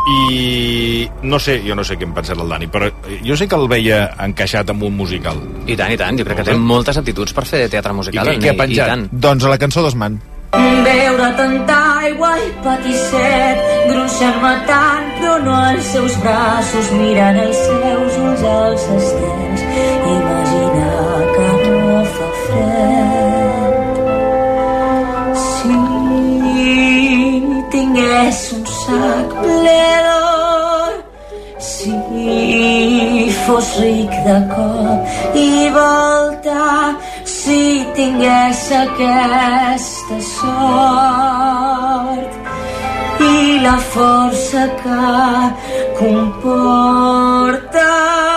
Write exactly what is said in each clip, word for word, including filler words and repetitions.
i no sé, jo no sé què em pensarà el Dani, però jo sé que el veia encaixat amb un musical. I tant, i tant, jo crec que té moltes aptituds per fer teatre musical. I què ha penjat? Doncs a la cançó d'Osman. Beure tanta aigua i patir set, gronxar-me tant, però no als seus braços, mirant els seus ulls als estens, imaginar que no fa fred. Si tingués un sac ple d'or, si fos ric de cop i volta, si tingués aquesta sort i la força que comporta.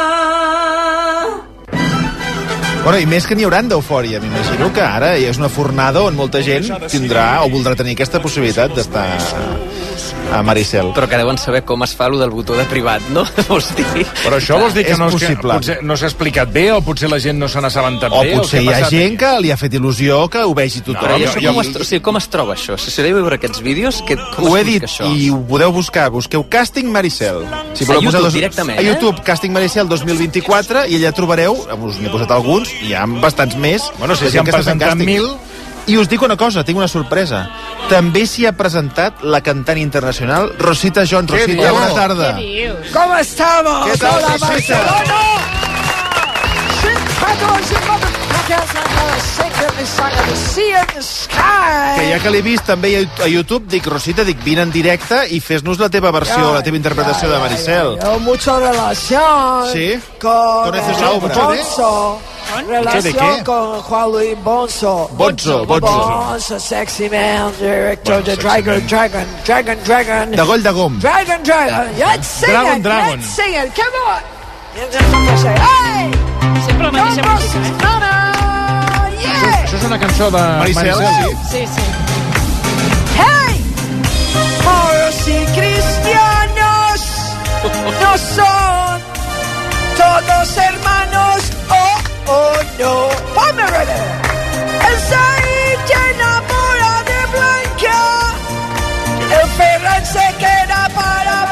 Bueno, i més que n'hi hauran d'eufòria, m'imagino que ara és una fornada on molta gent tindrà o voldrà tenir aquesta possibilitat d'estar a Maricel. Però que deuen saber com es fa allò del botó de privat, no? Vols dir? Però això vols dir que és no, és que possible. potser no s'ha explicat bé, o potser la gent no se n'ha assabentat O bé? potser hi ha gent que li ha fet il·lusió que ho vegi tothom. Però i això jo- com, es, o sigui, com es troba això? Si s'heu de veure aquests vídeos, que, com Ho he es dit, busca això? i ho podeu buscar. Busqueu Càsting Maricel. Si A YouTube, directament, A eh? YouTube, Càsting Maricel dos mil vint-i-quatre, i allà trobareu, us n'he posat alguns, i hi ha bastants més. Bueno, si de s'hi gent han que està fent presentat càsting. mil... I us dic una cosa, tinc una sorpresa. També s'hi ha presentat la cantant internacional Rosita Jones. Què Rosita, dius? bona tarda. ¿Qué dius? ¿Cómo estamos? ¿Qué tal, Hola, Rosita? Barcelona! Chicago's in motherfuckers, I got a secret inside of the sea and the sky. Que ja que l'he vist també a YouTube, dic, Rosita, dic, vine en directe i fes-nos la teva versió, la teva interpretació de Maricel. Yo mucha relación Sí? con ¿Conoces eh, la obra? Bonzo. Relación ¿De qué? con Juan Luis Bonzo. Bonzo, Bonzo. Bonzo, sexy man, director de Dragon, Dragon, Dragon, Dragon. De Goll de Gom. Dragon, Dragon. Let's sing Dragon, it, Dragon. let's sing it, come on. Hey! Sempre la mateixa Vamos, música, eh? Nana! Yeah! Això és una cançó de Maricel, Maricel. sí. Sí, sí. ¡Hey! Moros y cristianos no son todos hermanos, oh, oh, no. ¡Ponme, René! El Said se enamora de Blanca, el Ferran se queda para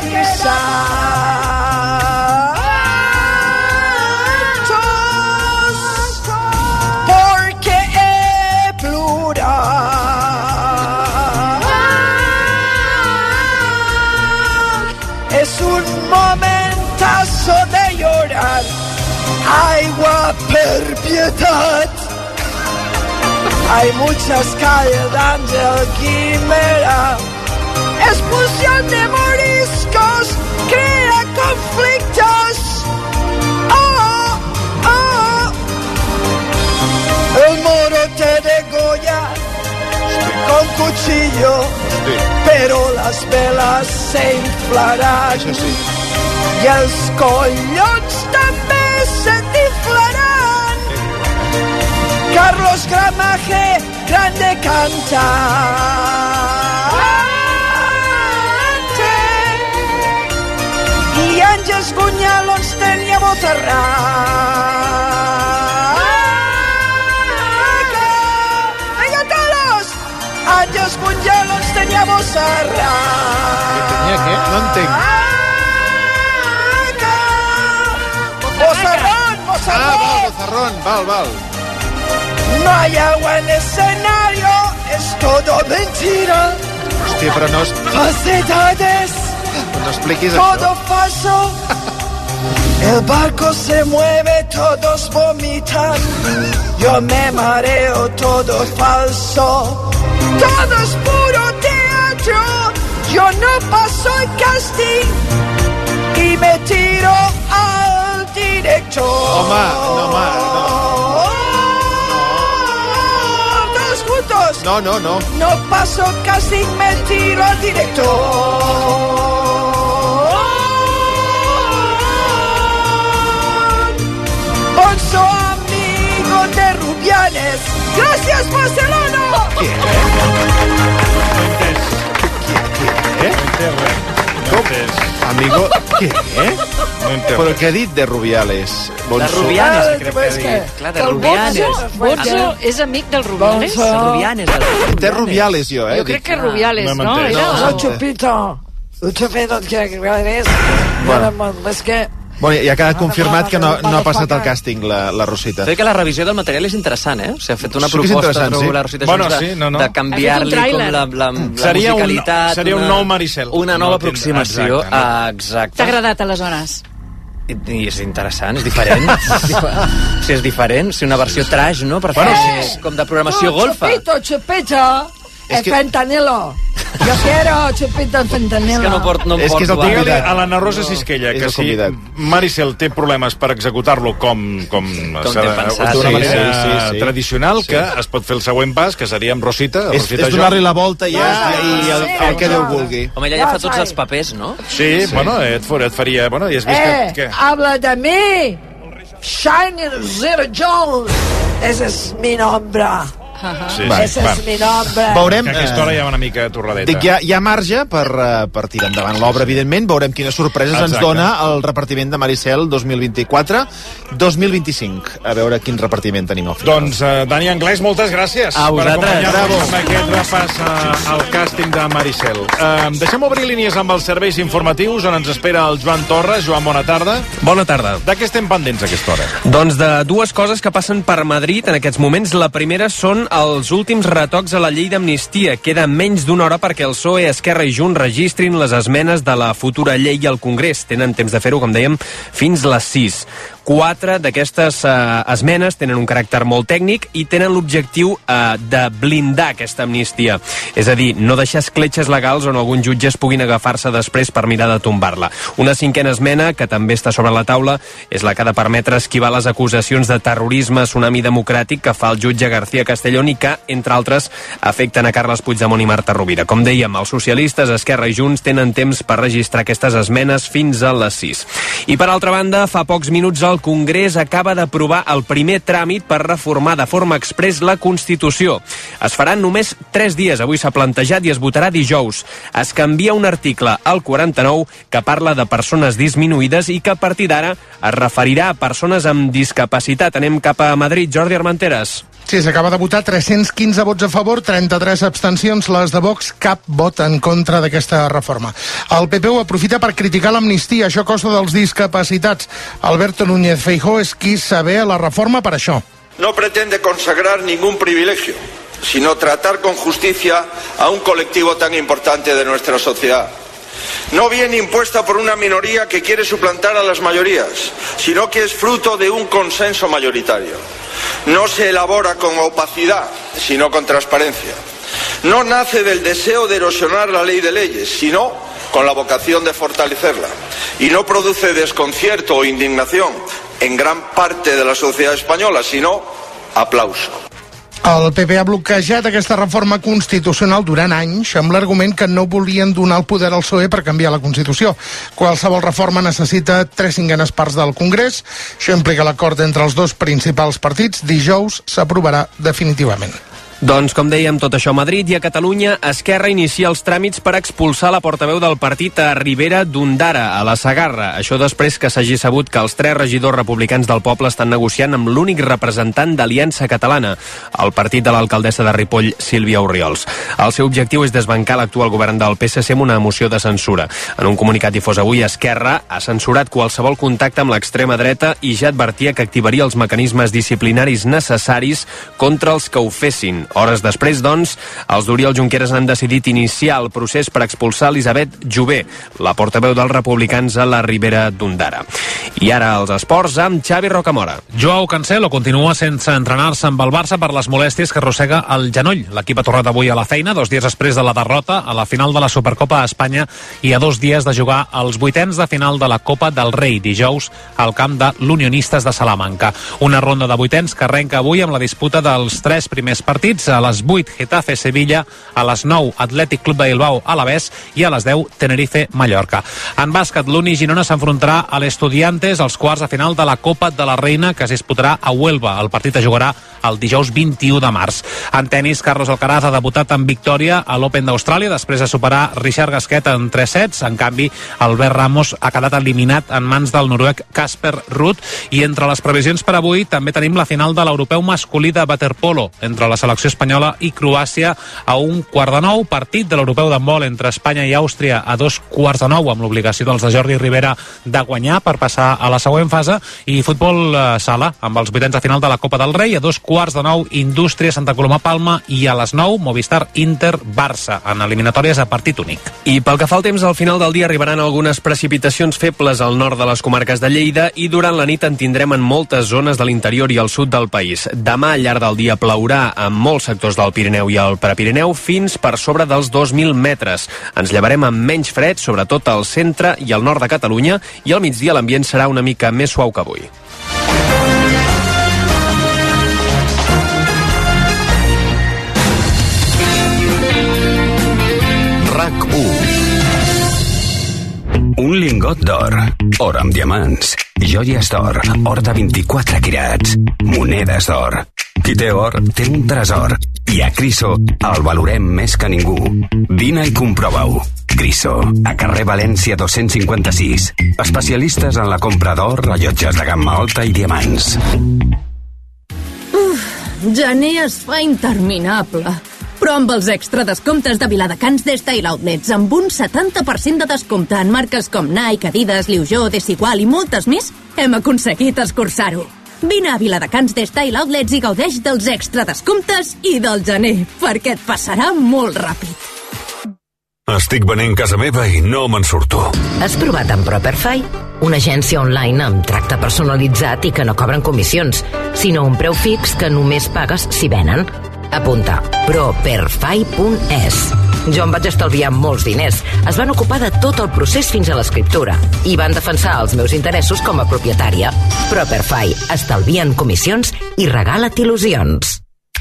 mestizar. Porque es plural. Es un momentazo de llorar. Agua per piedad. Hay muchas calles Ángel Quimera. Expulsión de moriscos crea conflictos. Oh, oh. El moro te degolla con cuchillo, pero las velas se inflarán. Això sí. I els collons també se t'inflaran. Carlos Gramaje, grande cantante. I Àngels Bunyalons teníamos arranca. Venga todos. Àngels Bunyalons teníamos arranca. Tenia què? No entenc. Bozarrón, Ah, bozarrón. val, Bozarrón, val, val. No hay agua en el escenario, es todo mentira. Hòstia, però no, es- Falsedades, no expliquis todo això. falso. El barco se mueve, todos vomitan. Yo me mareo, todo falso. Todo es puro teatro. Yo no paso el casting y me tiro al director. Home, no, home, no. Todos juntos. No, no, no. No paso casting, me tiro al director. Bonzo, amigo de Rubianes. Gracias, Barcelona. Què? Eh? No entès res. No entès. Amigo, què? No entès Però res. què ha dit de Rubiales? De Bonso. Rubianes, Ah, crec pues que ha que- dit. Clar, de que el Rubianes. Bonzo- Bonzo és amic del Rubiales? Bonzo. De Rubianes. de Té Rubiales, jo, eh? Jo crec que Rubiales, no hem no? entès. Era No, o- Hola, Chupito. Mucho menos que agradezco. Bueno. Es que... Bueno, ja ha quedat confirmat que no, no ha passat el càsting, la, la Rosita. Crec que la revisió del material és interessant, eh? O sigui, ha fet una Sí que és proposta interessant, sí. sí. la Rosita Bueno, Jones sí, de, no, no. de canviar-li Ha fet un com tràiler. la, la, la Seria un- musicalitat. seria un una- nou Maricel. Una nova No tindrà- aproximació. exacte, no? Ah, exacte. T'ha agradat, aleshores? I, I és interessant, és diferent. És difer- sí, és diferent. Sí, una versió trash, no? Per Bueno, fer sí. com de programació No, golfa. Chupito, chupito. Es El que- fentanilo. Yo quiero chupito en fentanilo. És que no, port, no em És que és el porto convidat. Digue-li a l'Anna Rosa Sisquella És que el si convidat. Maricel té problemes per executar-lo com, com, Com té pensat. d'una Sí, manera sí, sí, sí. tradicional, Sí. que es pot fer el següent pas, que seria amb Rosita. És, Rosita és donar-li la volta ja i el, el que Déu vulgui. Home, ella ja fa tots els papers, no? Sí, sí, bueno, et, for, et faria... Bueno, i has vist Eh, que... que... habla de mí. Shiny Zero Jones. Ese es mi nombre. Sí, Va, Ese va. es mi nombre. Veurem... Que a aquesta hora ja va una mica torradeta. Dic, hi ha, hi ha marge per, uh, per tirar endavant l'obra, evidentment. Veurem quines sorpreses Exacte. ens dona el repartiment de Maricel dos mil vint-i-quatre dos mil vint-i-cinc. A veure quin repartiment tenim al final. Doncs, uh, Dani Anglès, moltes gràcies A per vosaltres. acompanyar-nos amb aquest repàs uh, al càsting de Maricel. Uh, deixem obrir línies amb els serveis informatius on ens espera el Joan Torres. Joan, bona tarda. Bona tarda. De què estem pendents a aquesta hora? Doncs de dues coses que passen per Madrid en aquests moments. La primera són els últims retocs a la llei d'amnistia. Queda menys d'una hora perquè el P S O E, Esquerra i Junts registrin les esmenes de la futura llei al Congrés. Tenen temps de fer-ho, com dèiem, fins les sis. Quatre d'aquestes eh, esmenes tenen un caràcter molt tècnic i tenen l'objectiu eh, de blindar aquesta amnistia. És a dir, no deixar escletxes legals on alguns jutges puguin agafar-se després per mirar de tombar-la. Una cinquena esmena, que també està sobre la taula, és la que ha de permetre esquivar les acusacions de terrorisme tsunami democràtic que fa el jutge García Castellón i que, entre altres, afecten a Carles Puigdemont i Marta Rovira. Com dèiem, els socialistes, Esquerra i Junts tenen temps per registrar aquestes esmenes fins a les sis. I per altra banda, fa pocs minuts el Congrés acaba d'aprovar el primer tràmit per reformar de forma exprés la Constitució. Es faran només tres dies, avui s'ha plantejat, i es votarà dijous. Es canvia un article, el quaranta-nou, que parla de persones disminuïdes i que a partir d'ara es referirà a persones amb discapacitat. Anem cap a Madrid. Jordi Armenteres. Sí, s'acaba de votar tres-cents quinze vots a favor, trenta-tres abstencions, les de Vox, cap vot en contra d'aquesta reforma. El P P ho aprofita per criticar l'amnistia, això a costa dels discapacitats. Alberto Núñez Feijóo és qui sabe la reforma per això. No pretende consagrar ningún privilegio, sino tratar con justicia a un colectivo tan importante de nuestra sociedad. No viene impuesta por una minoría que quiere suplantar a las mayorías, sino que es fruto de un consenso mayoritario. No se elabora con opacidad, sino con transparencia. No nace del deseo de erosionar la ley de leyes, sino con la vocación de fortalecerla. Y no produce desconcierto o indignación en gran parte de la sociedad española, sino aplauso. El P P ha bloquejat aquesta reforma constitucional durant anys amb l'argument que no volien donar el poder al P S O E per canviar la Constitució. Qualsevol reforma necessita tres cinquenes parts del Congrés. Això implica l'acord entre els dos principals partits. Dijous s'aprovarà definitivament. Doncs, com dèiem, tot això a Madrid i a Catalunya, Esquerra inicia els tràmits per expulsar la portaveu del partit a Ribera d'Ondara, a la Segarra. Això després que s'hagi sabut que els tres regidors republicans del poble estan negociant amb l'únic representant d'Aliança Catalana, el partit de l'alcaldessa de Ripoll, Sílvia Orriols. El seu objectiu és desbancar l'actual govern del P S C amb una moció de censura. En un comunicat difós avui, Esquerra ha censurat qualsevol contacte amb l'extrema dreta i ja advertia que activaria els mecanismes disciplinaris necessaris contra els que ho fessin. Hores després, doncs, els d'Oriol Junqueras han decidit iniciar el procés per expulsar Elisabet Jové, la portaveu dels republicans a la Ribera d'Ondara. I ara els esports amb Xavi Rocamora. Joao Cancelo continua sense entrenar-se amb el Barça per les molèsties que arrossega el genoll. L'equip ha tornat avui a la feina, dos dies després de la derrota a la final de la Supercopa a Espanya i a dos dies de jugar als vuitens de final de la Copa del Rei, dijous al camp de l'Unionistes de Salamanca. Una ronda de vuitens que arrenca avui amb la disputa dels tres primers partits. A les vuit, Getafe-Sevilla, a les nou, Atlètic Club de Bilbao Alavés i a les deu, Tenerife-Mallorca. En bàsquet, l'Uni Girona s'enfrontarà a l'Estudiantes als quarts de final de la Copa de la Reina que es disputarà a Huelva. El partit es jugarà el dijous vint-i-u de març. En tenis, Carlos Alcaraz ha debutat en victòria a l'Open d'Austràlia després de superar Richard Gasquet en tres sets. En canvi, Albert Ramos ha quedat eliminat en mans del noruec Casper Ruud. I entre les previsions per avui també tenim la final de l'europeu masculí de waterpolo entre la selecció selecció espanyola i Croàcia a un quart de nou. Partit de l'europeu d'handbol entre Espanya i Àustria a dos quarts de nou, amb l'obligació dels de Jordi Rivera de guanyar per passar a la següent fase. I futbol eh, sala, amb els vuitens de final de la Copa del Rei. A dos quarts de nou, Indústria, Santa Coloma, Palma, i a les nou, Movistar, Inter, Barça, en eliminatòries a partit únic. I pel que fa al temps, al final del dia arribaran algunes precipitacions febles al nord de les comarques de Lleida i durant la nit en tindrem en moltes zones de l'interior i al sud del país. Demà, al llarg del dia, plourà en molts sectors del Pirineu i el Prepirineu fins per sobre dels dos mil metres. Ens llevarem amb menys fred, sobretot al centre i al nord de Catalunya, i al migdia l'ambient serà una mica més suau que avui. RAC u. Un lingot d'or, or amb diamants, joies d'or, or de vint-i-quatre quirats, monedes d'or. Qui té or, té un tresor. I a Criso el valorem més que ningú. Vine i comprova-ho. Criso, a carrer València dos-cents cinquanta-sis. Especialistes en la compra d'or, rellotges de gamma alta i diamants. Uf, gener es fa interminable. Però amb els extra descomptes de Viladecans d'Style Outlets, amb un setanta per cent de descompte en marques com Nike, Adidas, Liu Jo, Desigual i moltes més, hem aconseguit escurçar-ho. Vine a Viladecans d'Style Outlets i gaudeix dels extra descomptes i del gener, perquè et passarà molt ràpid. Estic venent casa meva i no me'n surto. Has provat amb Properfy? Una agència online amb tracte personalitzat i que no cobren comissions, sinó un preu fix que només pagues si venen. Apunta, properfy punt es. Jo em vaig estalviar molts diners. Es van ocupar de tot el procés fins a l'escriptura i van defensar els meus interessos com a propietària. Properfy, estalvien comissions i regala't il·lusions.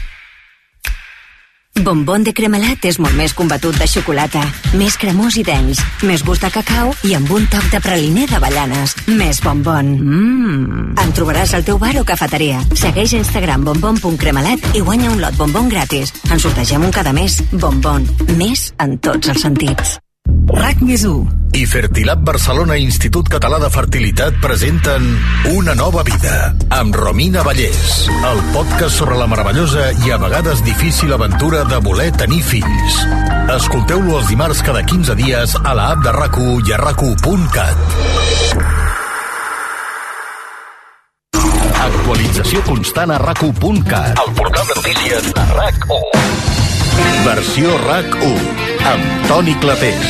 Bombón de cremelat és molt més combatut de xocolata, més cremós i dens, més gust de cacau i amb un toc de praliner d'avellanes. Més bombón. Mmm. En trobaràs al teu bar o cafeteria. Segueix a Instagram bombón punt cremelat i guanya un lot bombón gratis. En sortegem un cada mes. Bombón. Més en tots els sentits. RAC més u i Fertilab Barcelona i Institut Català de Fertilitat presenten Una nova vida, amb Romina Vallès, el podcast sobre la meravellosa i a vegades difícil aventura de voler tenir fills. Escolteu-lo els dimarts cada quinze dies a la app de RAC u i a rac u punt cat. Actualització constant a rac u punt cat, el portal de notícies de RAC u. Versió RAC u, amb Toni Clapés.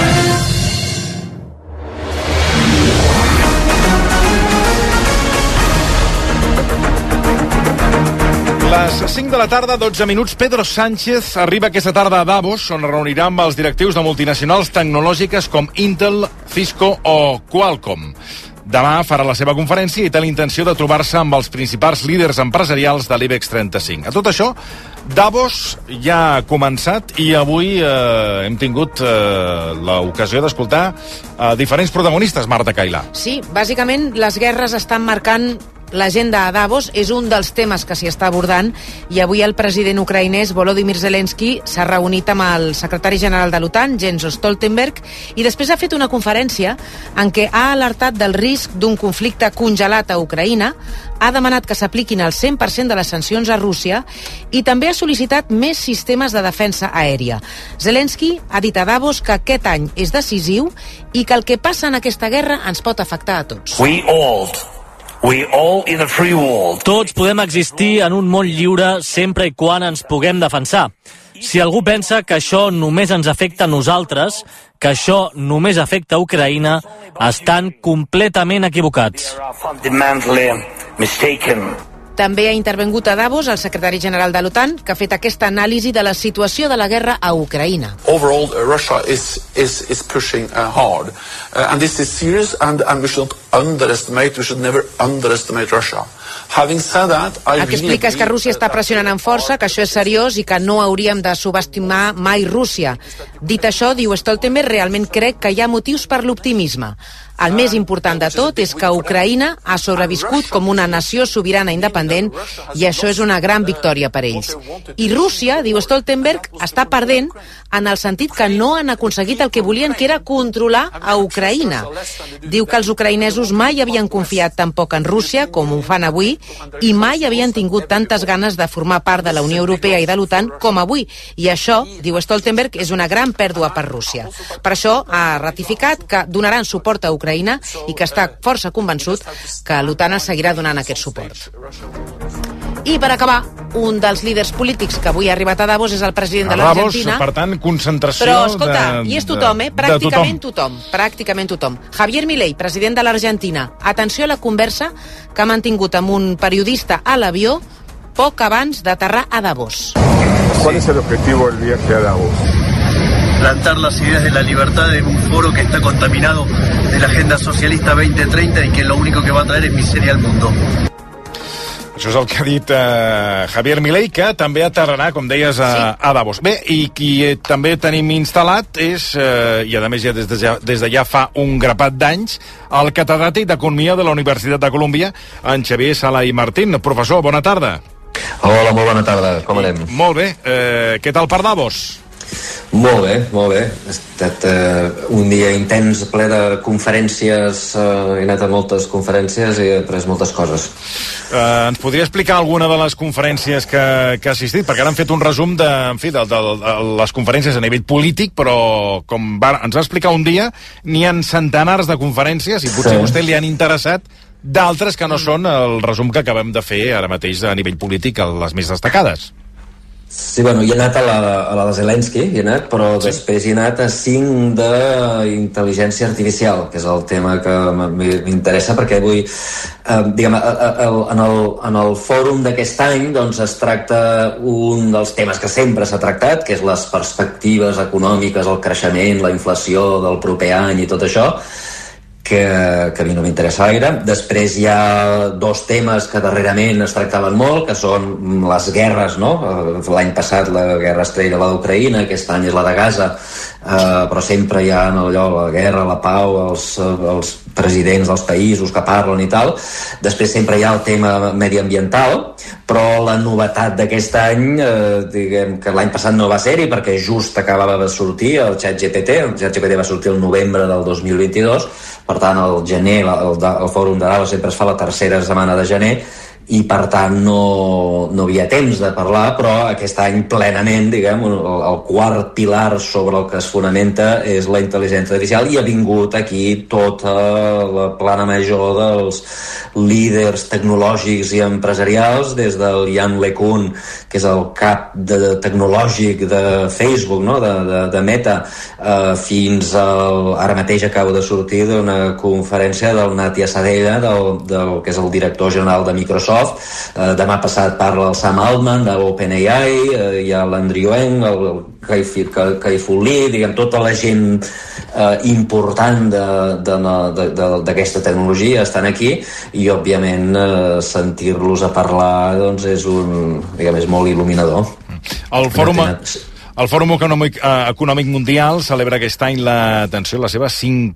Les cinc de la tarda, dotze minuts, Pedro Sánchez arriba aquesta tarda a Davos, on es reunirà amb els directius de multinacionals tecnològiques com Intel, Cisco o Qualcomm. Demà farà la seva conferència i té la intenció de trobar-se amb els principals líders empresarials de l'IBEX trenta-cinc. A tot això, Davos ja ha començat i avui eh, hem tingut eh, l'ocasió d'escoltar eh, diferents protagonistes, Marta Cailà. Sí, bàsicament les guerres estan marcant l'agenda a Davos, és un dels temes que s'hi està abordant, i avui el president ucraïnès Volodymyr Zelensky s'ha reunit amb el secretari general de l'OTAN, Jens Stoltenberg, i després ha fet una conferència en què ha alertat del risc d'un conflicte congelat a Ucraïna, ha demanat que s'apliquin el cent per cent de les sancions a Rússia i també ha sol·licitat més sistemes de defensa aèria. Zelensky ha dit a Davos que aquest any és decisiu i que el que passa en aquesta guerra ens pot afectar a tots. We all We all in a free world. Tots podem existir en un món lliure sempre i quan ens puguem defensar. Si algú pensa que això només ens afecta a nosaltres, que això només afecta a Ucraïna, estan completament equivocats. També ha intervingut a Davos el secretari general de l'OTAN, que ha fet aquesta anàlisi de la situació de la guerra a Ucraïna. Overall, uh, Russia is, is, is pushing uh, hard. Uh, and this is serious, and, and we should underestimate, we should never underestimate Russia. Having said that, I El que explica és que Rússia està pressionant amb força, que això és seriós i que no hauríem de subestimar mai Rússia. Dit això, diu Stoltenberg, realment crec que hi ha motius per l'optimisme. El més important de tot és que Ucraïna ha sobreviscut com una nació sobirana independent i això és una gran victòria per ells. I Rússia, diu Stoltenberg, està perdent en el sentit que no han aconseguit el que volien, que era controlar a Ucraïna. Diu que els ucraïnesos mai havien confiat tan poc en Rússia com ho fan avui i mai havien tingut tantes ganes de formar part de la Unió Europea i de l'OTAN com avui. I això, diu Stoltenberg, és una gran pèrdua per Rússia. Per això ha ratificat que donaran suport a Ucraïna i que està força convençut que l'OTAN es seguirà donant aquest suport. I per acabar, un dels líders polítics que avui ha arribat a Davos és el president de l'Argentina. Per tant, concentració Però, escolta, de, i és tothom, eh? de Pràcticament tothom. tothom. Pràcticament tothom. Javier Milei, president de l'Argentina. Atenció a la conversa que ha mantingut amb un periodista a l'avió poc abans d'aterrar a Davos. ¿Cuál es el objetivo del viaje a Davos? Plantar las ideas de la libertad en un foro que está contaminado de la agenda socialista veinte treinta y que lo único que va a traer es miseria al mundo. Això és el que ha dit eh, Javier Milei, que també aterrarà, com deies, a, sí. a Davos. Bé, i qui eh, també tenim instal·lat és, eh, i a més ja des de ja, des de ja fa un grapat d'anys, el catedràtic d'Economia de la Universitat de Colúmbia, en Xavier Sala i Martín. Professor, bona tarda. Hola, molt bona tarda. Com anem? Molt bé. Eh, què tal per Davos? Molt bé, molt bé. Ha estat uh, un dia intens, ple de conferències, uh, he anat a moltes conferències i he après moltes coses. Uh, ens podria explicar alguna de les conferències que, que ha assistit? Perquè ara han fet un resum de, en fi, de, de, de les conferències a nivell polític, però com va, ens va explicar un dia, n'hi ha centenars de conferències i potser sí. a vostè li han interessat d'altres que no són el resum que acabem de fer ara mateix a nivell polític, les més destacades. Sí, bueno, hi he anat a la, a la de Zelensky, hi he anat, però sí. després hi he anat a cinc d'intel·ligència artificial, que és el tema que m'interessa, perquè avui, eh, diguem, a, a, a, en, el, en el fòrum d'aquest any doncs, es tracta un dels temes que sempre s'ha tractat, que és les perspectives econòmiques, el creixement, la inflació del proper any i tot això, que, que a mi no m'interessa gaire. Després hi ha dos temes que darrerament es tractaven molt, que són les guerres, no? L'any passat la guerra estrella, la d'Ucraïna, aquest any és la de Gaza, eh, però sempre hi ha allò, la guerra, la pau, els, els presidents dels països que parlen i tal. Després sempre hi ha el tema mediambiental, però la novetat d'aquest any, eh, diguem que l'any passat no va ser-hi perquè just acabava de sortir el ChatGPT, el ChatGPT va sortir el novembre del dos mil vint-i-dos, per tant el gener, el, el fòrum de Davos sempre es fa la tercera setmana de gener i per tant no, no havia temps de parlar, però aquest any plenament, diguem, el, el quart pilar sobre el que es fonamenta és la intel·ligència artificial i ha vingut aquí tota la plana major dels líders tecnològics i empresarials, des del Yann LeCun, que és el cap de, tecnològic de Facebook, no? de, de, de Meta, eh, fins al... ara mateix acabo de sortir d'una conferència del Natya Sadella, del, del, que és el director general de Microsoft. Uh, demà passat parla el Sam Altman de l'OpenAI, uh, hi ha l'Andrew Ng, el, el Kai-Fu Lee, diguem, tota la gent uh, important d'aquesta tecnologia estan aquí i òbviament uh, sentir-los a parlar doncs és un, diguem, és molt il·luminador. El fòrum... El Fòrum Econòmic, eh, Econòmic Mundial celebra aquest any la, atenció, la seva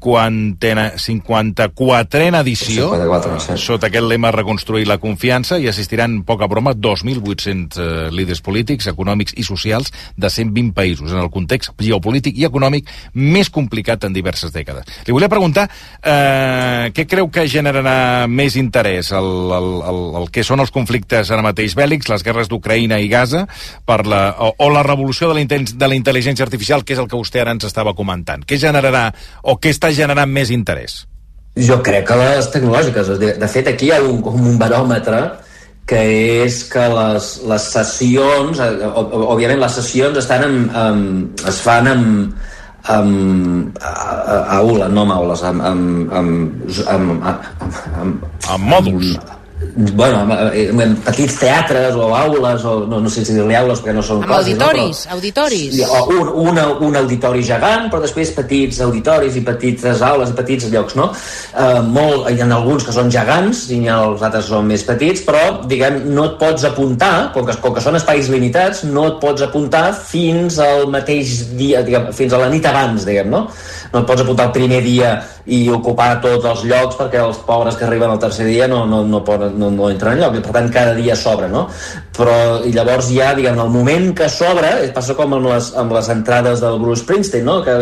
cinquanta-quatrena edició, cinquanta-quatre, sí. Sota aquest lema reconstruir la confiança, i assistiran, poca broma, dos mil vuit-cents eh, líders polítics, econòmics i socials de cent vint països, en el context geopolític i econòmic més complicat en diverses dècades. Li volia preguntar eh, què creu que generarà més interès, el, el, el, el que són els conflictes ara mateix bèl·lics, les guerres d'Ucraïna i Gaza, per la, o, o la revolució de la de la intel·ligència artificial, que és el que vostè ara ens estava comentant. Què generarà o què està generant més interès? Jo crec que les tecnològiques. De, de fet, aquí hi ha un, un baròmetre que és que les, les sessions, òbviament les sessions estan en, en, es fan en, en, a, a aules, no en aules, en, en, en, en, en, en mòduls. Bueno, en, en petits teatres o aules, o no, no sé si dir-li aules perquè no són amb classes, auditoris, no? Però, auditoris. O un, un, un auditori gegant, però després petits auditoris i petites aules i petits llocs, no? Uh, molt, hi ha alguns que són gegants i hi ha els altres que són més petits, però, diguem, no et pots apuntar, com que, com que són espais limitats, no et pots apuntar fins al mateix dia, diguem, fins a la nit abans, diguem, no? no et pots apuntar el primer dia i ocupar tots els llocs, perquè els pobres que arriben al tercer dia no, no, no, poden, no, no entren enlloc, i per tant cada dia s'obre, no? Però i llavors ja, diguem, el moment que s'obre passa com amb les, amb les entrades del Bruce Springsteen, no? Que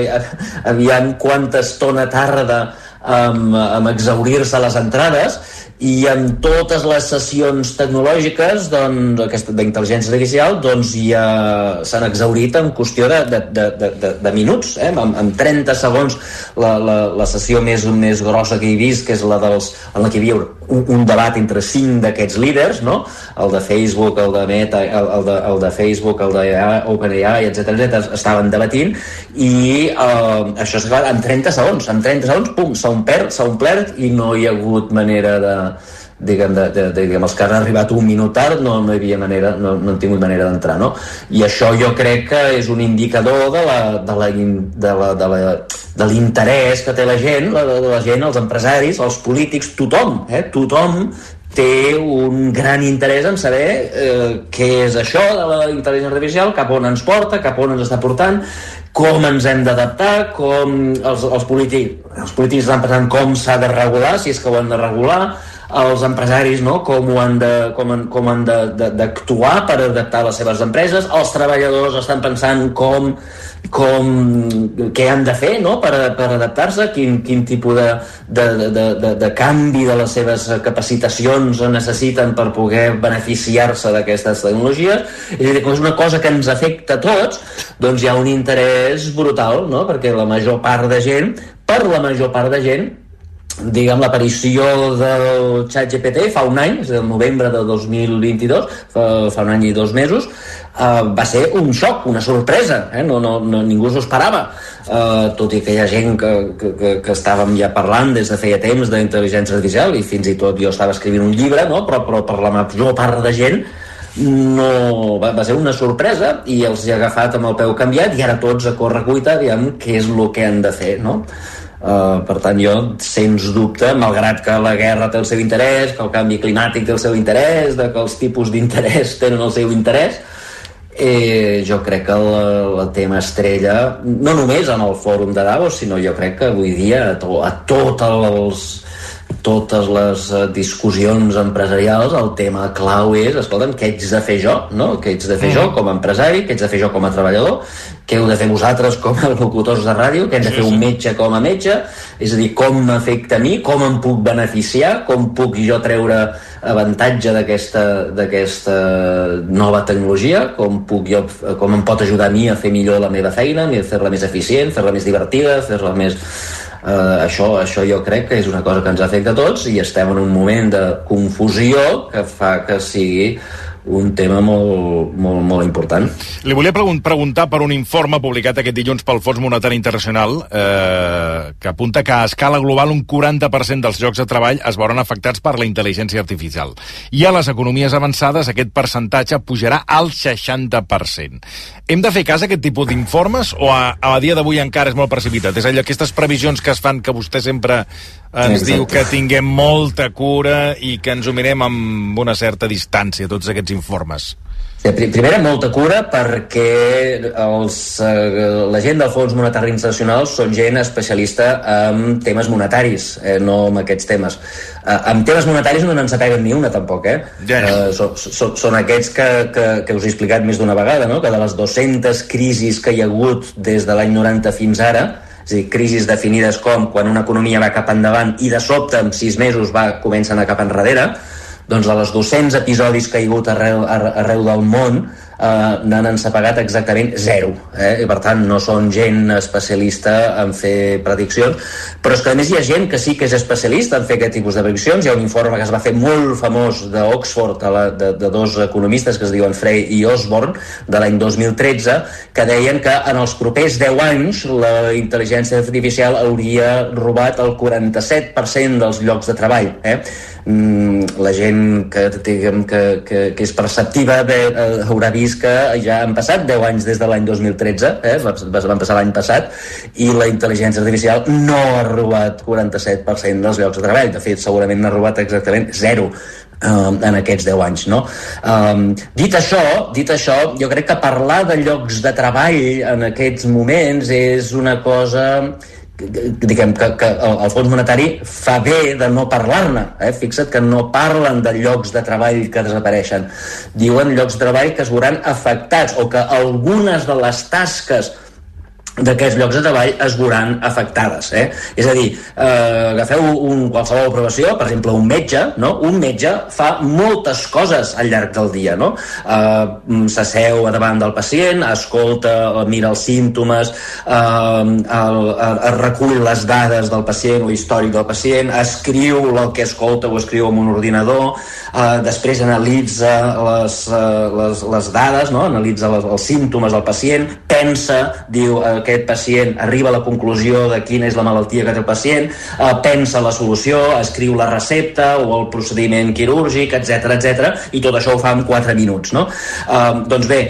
aviam quanta estona tarda amb, amb exaurir-se les entrades, i amb totes les sessions tecnològiques doncs, d'intel·ligència artificial doncs ja s'han exaurit en qüestió de, de, de, de, de minuts, eh? en, en trenta segons. La, la, la sessió més, més grossa que he vist, que és la dels, en la que hi havia un, un debat entre cinc d'aquests líders, no? El de Facebook, el de Meta, el, el, de, el de Facebook, el de OpenAI, etcètera, etcètera, estaven debatint, i eh, això s'ha acabat en trenta segons, en trenta segons, pum, s'ha omplert, s'ha omplert, i no hi ha hagut manera de diguem, de, de, de, diguem, els que han arribat un minut tard no, no hi havia manera, no, no han tingut manera d'entrar, no? I això jo crec que és un indicador de la, de la, de la, de la, de l'interès que té la gent, la, de la gent, els empresaris, els polítics, tothom, eh? Tothom té un gran interès en saber eh, què és això de la intel·ligència artificial, cap on ens porta, cap on ens està portant, com ens hem d'adaptar, com els, els, polítics, els polítics estan pensant com s'ha de regular, si és que ho han de regular, els empresaris, no? com ho han de, com han, com han de, de, d'actuar per adaptar les seves empreses, els treballadors estan pensant com, com què han de fer, no? per, per adaptar-se, quin, quin tipus de, de, de, de, de canvi de les seves capacitacions necessiten per poder beneficiar-se d'aquestes tecnologies. És a dir, com és una cosa que ens afecta a tots, doncs hi ha un interès brutal, no? Perquè la major part de gent, per la major part de gent, diguem, l'aparició del ChatGPT fa un any, és el novembre de dos mil vint-i-dos, fa, fa un any i dos mesos, uh, va ser un xoc, una sorpresa, eh? no, no, no, ningú s'ho esperava, uh, tot i que hi ha gent que, que, que, que estàvem ja parlant des de feia temps d'intel·ligència artificial, i fins i tot jo estava escrivint un llibre, no? però, però per la major part de gent no, va, va ser una sorpresa, i els he agafat amb el peu canviat, i ara tots a corre cuita, aviam què és el que han de fer, no? Uh, per tant, jo, sens dubte, malgrat que la guerra té el seu interès, que el canvi climàtic té el seu interès, de que els tipus d'interès tenen el seu interès, eh, jo crec que el, el tema estrella, no només en el fòrum de Davos, sinó jo crec que avui dia a, to, a tots els totes les discussions empresarials, el tema clau és, escolta'm, què ets de fer jo, no? Què ets de fer jo com a empresari, què ets de fer jo com a treballador, què heu de fer vosaltres com a locutors de ràdio, què hem de fer un metge com a metge, és a dir, com m'afecta a mi, com em puc beneficiar, com puc jo treure avantatge d'aquesta d'aquesta nova tecnologia, com puc jo, com em pot ajudar a mi a fer millor la meva feina, a fer-la més eficient, fer-la més divertida, fer-la més... Uh, això, això jo crec que és una cosa que ens afecta a tots, i estem en un moment de confusió que fa que sigui un tema molt, molt, molt important. Li volia pregun- preguntar per un informe publicat aquest dilluns pel Fons Monetari Internacional eh, que apunta que a escala global un quaranta per cent dels llocs de treball es veuran afectats per la intel·ligència artificial. I a les economies avançades aquest percentatge pujarà al seixanta per cent. Hem de fer cas a aquest tipus d'informes o a, a dia d'avui encara és molt precipitat? És allò, aquestes previsions que es fan, que vostè sempre ens Exacte. diu que tinguem molta cura i que ens ho mirem amb una certa distància, tots aquests informes. Sí, primera, molta cura, perquè els, eh, la gent del Fons Monetari Internacional són gent especialista en temes monetaris, eh, no en aquests temes. Eh, en temes monetaris no ens apeguen ni una, tampoc, eh? Ja, ja. Eh, so, so, són aquests que, que, que us he explicat més d'una vegada, no? Que de les dues-centes crisis que hi ha hagut des de l'any noranta fins ara, és a dir, crisis definides com quan una economia va cap endavant i de sobte en sis mesos va començar a anar cap enrere, doncs de les dos-cents episodis que hi ha hagut arreu, arreu del món eh, n'han ensapegat exactament zero, eh? I per tant no són gent especialista en fer prediccions, però és que a més hi ha gent que sí que és especialista en fer aquest tipus de prediccions. Hi ha un informe que es va fer molt famós d'Oxford, de, de dos economistes que es diuen Frey i Osborne, de l'any dos mil tretze, que deien que en els propers deu anys la intel·ligència artificial hauria robat el quaranta-set per cent dels llocs de treball, eh? La gent que, diguem, que, que, que és perceptiva de, eh, haurà vist que ja han passat deu anys des de l'any dos mil tretze, eh? Van passar l'any passat, i la intel·ligència artificial no ha robat quaranta-set per cent dels llocs de treball. De fet, segurament n'ha robat exactament zero eh, en aquests deu anys, no? Um, dit això, dit això, jo crec que parlar de llocs de treball en aquests moments és una cosa diguem que, que el Fons Monetari fa bé de no parlar-ne, eh? Fixa't que no parlen de llocs de treball que desapareixen, diuen llocs de treball que es veuran afectats o que algunes de les tasques d'aquests llocs de treball es veuran afectades, eh? És a dir, eh, agafeu un, qualsevol professió, per exemple un metge, no? Un metge fa moltes coses al llarg del dia, no? Eh, s'asseu davant del pacient, escolta, mira els símptomes, eh, el, el, recull les dades del pacient o històric del pacient, escriu el que escolta o escriu en un ordinador, eh, després analitza les, les, les dades, no? Analitza les, els símptomes del pacient, pensa, diu eh, aquest pacient arriba a la conclusió de quina és la malaltia que té el pacient, eh, pensa la solució, escriu la recepta o el procediment quirúrgic, etcètera, etcètera, i tot això ho fa en quatre minuts, no? Eh, doncs bé,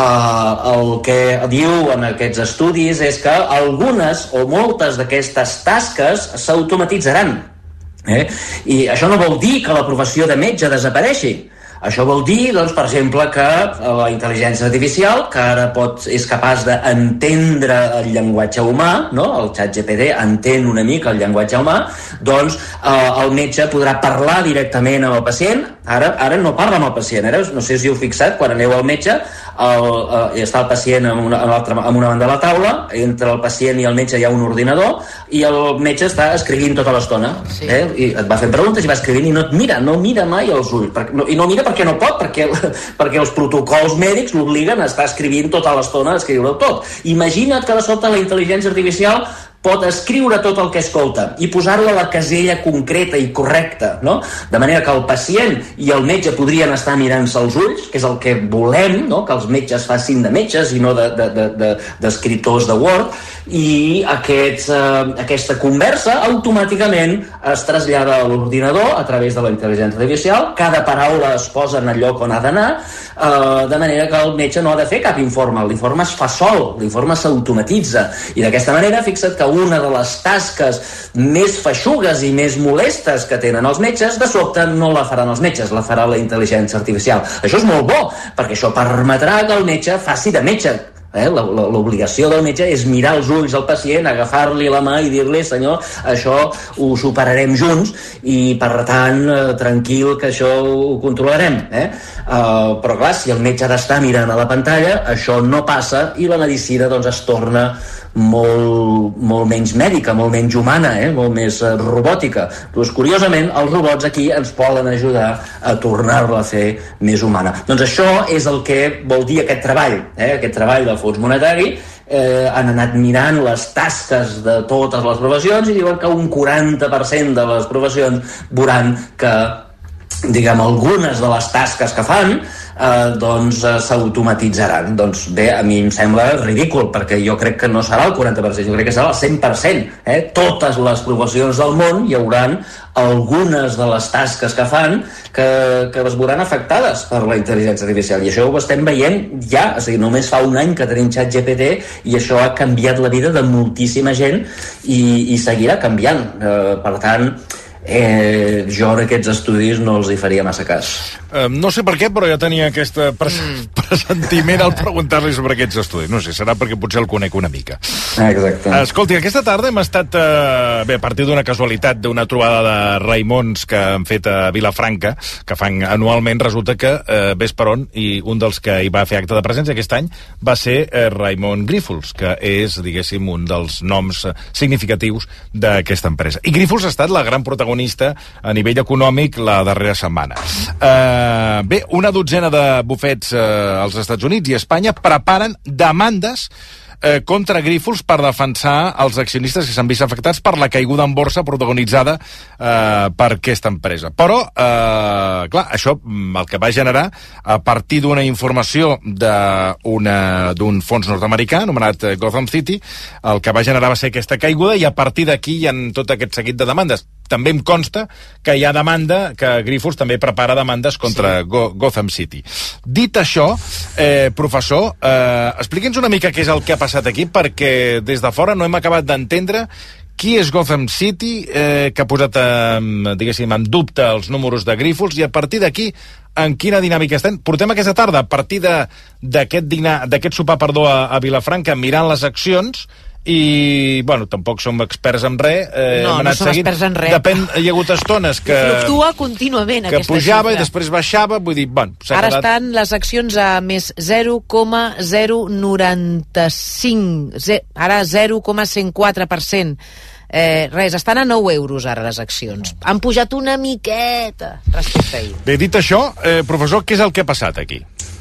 Uh, el que diu en aquests estudis és que algunes o moltes d'aquestes tasques s'automatitzaran, eh? I això no vol dir que la professió de metge desapareixi. Això vol dir, doncs, per exemple, que la intel·ligència artificial, que ara pot, és capaç d'entendre el llenguatge humà, no? El ChatGPT entén una mica el llenguatge humà, doncs eh, el metge podrà parlar directament amb el pacient. Ara, ara no parla amb el pacient, ara no sé si heu fixat, quan aneu al metge, el, eh, està el pacient en una, en, altra, en una banda de la taula, entre el pacient i el metge hi ha un ordinador, i el metge està escrivint tota l'estona, sí. eh? I et va fent preguntes i va escrivint i no et mira, no mira mai els ulls, per, no, i no mira perquè no pot, perquè, perquè els protocols mèdics l'obliguen a estar escrivint tota l'estona, a escriure-ho tot. Imagina't que de sobte la intel·ligència artificial pot escriure tot el que escolta i posar-lo a la casella concreta i correcta, no? De manera que el pacient i el metge podrien estar mirant-se als ulls, que és el que volem, no? Que els metges facin de metges i no d'escriptors de, de, de, de Word, i aquest, eh, aquesta conversa automàticament es trasllada a l'ordinador a través de la intel·ligència artificial, cada paraula es posa en el lloc on ha d'anar, eh, de manera que el metge no ha de fer cap informe, l'informe es fa sol, l'informe s'automatitza, i d'aquesta manera fixa't que una de les tasques més feixugues i més molestes que tenen els metges, de sobte no la faran els metges, la farà la intel·ligència artificial. Això és molt bo, perquè això permetrà que el metge faci de metge. Eh? L'obligació del metge és mirar els ulls al pacient, agafar-li la mà i dir-li, senyor, això ho superarem junts i, per tant, eh, tranquil, que això ho controlarem. Eh? Uh, però, clar, si el metge ha d'estar mirant a la pantalla, això no passa i la medicina, doncs, es torna molt, molt menys mèdica, molt menys humana, eh? Molt més uh, robòtica. Doncs, curiosament, els robots aquí ens poden ajudar a tornar-la a fer més humana. Doncs això és el que vol dir aquest treball, eh? Aquest treball del Fons Monetari. Eh, han anat mirant les tasques de totes les professions i diuen que un quaranta per cent de les professions veuran que, diguem, algunes de les tasques que fan eh, doncs eh, s'automatitzaran. Doncs bé, a mi em sembla ridícul, perquè jo crec que no serà el quaranta per cent, jo crec que serà el cent per cent. Eh? Totes les professions del món hi hauran algunes de les tasques que fan que, que es veuran afectades per la intel·ligència artificial, i això ho estem veient ja, o sigui, només fa un any que tenim ChatGPT i això ha canviat la vida de moltíssima gent i, i seguirà canviant. Eh, per tant, Eh, jo en aquests estudis no els hi faria massa cas. Eh, no sé per què, però ja tenia aquest pres mm. presentiment al preguntar-li sobre aquests estudis. No sé, serà perquè potser el conec una mica. Exacte. Escolti, aquesta tarda hem estat, eh, bé, a partir d'una casualitat, d'una trobada de Raimons que han fet a Vilafranca, que fan anualment, resulta que eh, ves per on, i un dels que hi va fer acte de presència aquest any va ser eh, Raimon Grífols, que és, diguéssim, un dels noms significatius d'aquesta empresa. I Grífols ha estat la gran protagonista a nivell econòmic la darrera setmana. Eh, bé, una dotzena de bufets eh, als Estats Units i a Espanya preparen demandes eh, contra Grífols per defensar els accionistes que s'han vist afectats per la caiguda en borsa protagonitzada eh, per aquesta empresa. Però, eh, clar, això el que va generar, a partir d'una informació d'un fons nord-americà anomenat Gotham City, el que va generar va ser aquesta caiguda, i a partir d'aquí hi ha tot aquest seguit de demandes. També em consta que hi ha demanda, que Grífols també prepara demandes contra sí. Go Gotham City. Dit això, eh, professor, eh, expliqui'ns una mica què és el que ha passat aquí, perquè des de fora no hem acabat d'entendre qui és Gotham City, eh, que ha posat, eh, diguéssim, en dubte els números de Grífols, i a partir d'aquí, en quina dinàmica estem? Portem aquesta tarda, a partir d'aquest dinar, d'aquest sopar, perdó, a, a Vilafranca, mirant les accions, i, bueno, tampoc som experts en res. Eh, no, no som experts en res. Depèn, hi ha hagut estones que... Fluctua contínuament que aquesta pujava xifra. I després baixava, vull dir, bueno, s'ha Ara quedat... estan les accions a més zero coma zero noranta-cinc, ara zero coma cent quatre per cent. Eh, res, estan a nou euros ara les accions. Han pujat una miqueta respecte a ahir. Bé, dit això, eh, professor, què és el que ha passat aquí?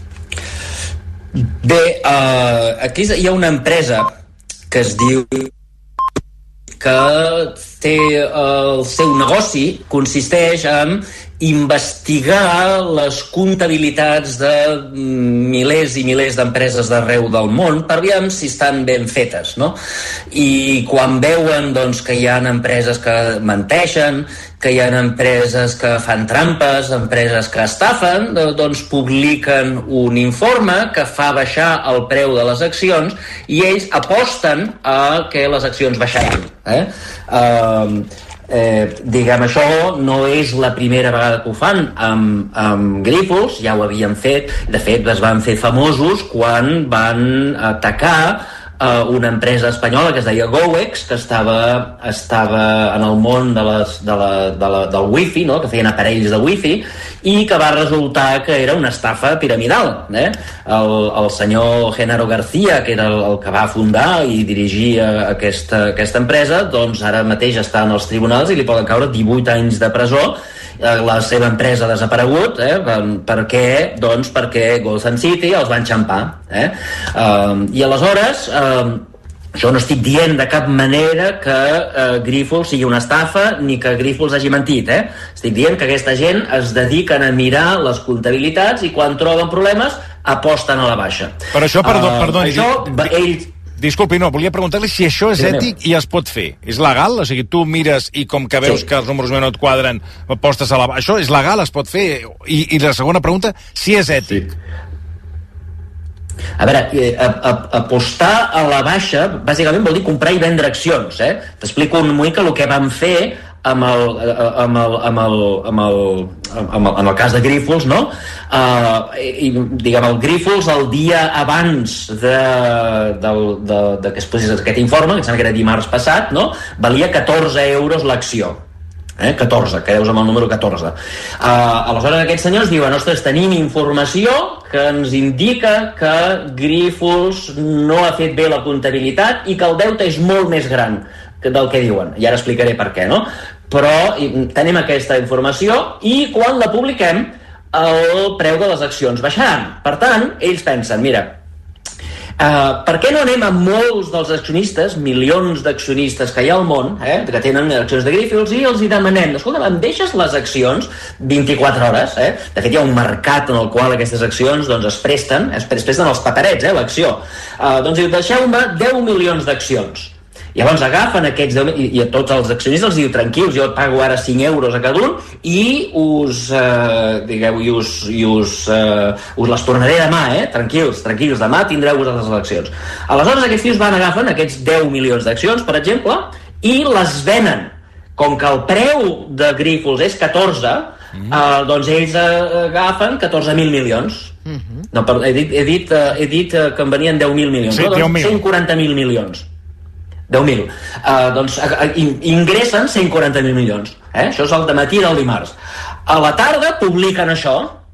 Bé, uh, aquí hi ha una empresa que es diu que té uh, el seu negoci consisteix en investigar les comptabilitats de milers i milers d'empreses d'arreu del món per veure si estan ben fetes, no? I quan veuen doncs, que hi ha empreses que menteixen, que hi ha empreses que fan trampes, empreses que estafen, doncs publiquen un informe que fa baixar el preu de les accions i ells aposten a que les accions baixaran. Eh? Uh, Eh, diguem, això no és la primera vegada que ho fan amb, amb Grifols, ja ho havien fet, de fet es van fer famosos quan van atacar uh, una empresa espanyola que es deia Gowex, que estava, estava en el món de les, de la, de la, del wifi, no? Que feien aparells de wifi, i que va resultar que era una estafa piramidal. Eh? El, el senyor Genaro García, que era el, el que va fundar i dirigia aquesta, aquesta empresa, doncs ara mateix està en els tribunals i li poden caure divuit anys de presó. La seva empresa ha desaparegut, eh? Per què? Doncs perquè Gotham City els van xampar. Eh? Uh, I aleshores... Uh, Jo no estic dient de cap manera que eh, Grifols sigui una estafa ni que Grifols hagi mentit, eh? Estic dient que aquesta gent es dediquen a mirar les comptabilitats i quan troben problemes aposten a la baixa. Per això, perdó, uh, perdoni, això, ells... Disculpi, no, volia preguntar-li si això és Sí, ètic i es pot fer. És legal? O sigui, tu mires i com que veus Sí. que els números no et quadren, apostes a la baixa. Això és legal? Es pot fer? I, i la segona pregunta, si és ètic. Sí. A veure, eh, a, a, apostar a la baixa bàsicament vol dir comprar i vendre accions, eh? T'explico una mica el que vam fer amb el, amb el, amb el, amb el, amb el, en el cas de Grifols, no? Uh, i, diguem, el Grifols el dia abans de, de, de, de que es posés aquest informe, que em sembla que era dimarts passat, no? Valia catorze euros l'acció. Eh, catorze, que deus amb el número catorze. Uh, aleshores aquests senyors diuen, ostres, tenim informació que ens indica que Grifols no ha fet bé la comptabilitat i que el deute és molt més gran del que diuen, i ara explicaré per què, no? Però tenim aquesta informació i quan la publiquem el preu de les accions baixaran. Per tant, ells pensen, mira, Uh, per què no anem a molts dels accionistes, milions d'accionistes que hi ha al món, eh, que tenen accions de Grifols, i els hi demanem, escolta, em deixes les accions vint-i-quatre hores, eh? De fet hi ha un mercat en el qual aquestes accions doncs, es presten, es presten els paperets, eh, l'acció. Uh, doncs diu, deixeu-me deu milions d'accions. Llavors agafen aquests deu, i, i a tots els accionistes els diu, tranquils, jo et pago ara cinc euros a cada un i us, eh, digueu, i us, i us, eh, us les tornaré demà, eh? Tranquils, tranquils, demà tindreu les eleccions. Aleshores aquests tios van agafen aquests deu milions d'accions, per exemple, i les venen. Com que el preu de Grifols és catorze, mm. eh, doncs ells eh, agafen catorze mil milions. Mm-hmm. No, per, he dit, he dit, eh, he dit eh, que en venien deu mil milions. Sí, no, doncs cent quaranta mil milions. deu mil. Uh, doncs uh, ingressen cent quaranta mil milions. Eh? Això és el dematí del dimarts. A la tarda publiquen això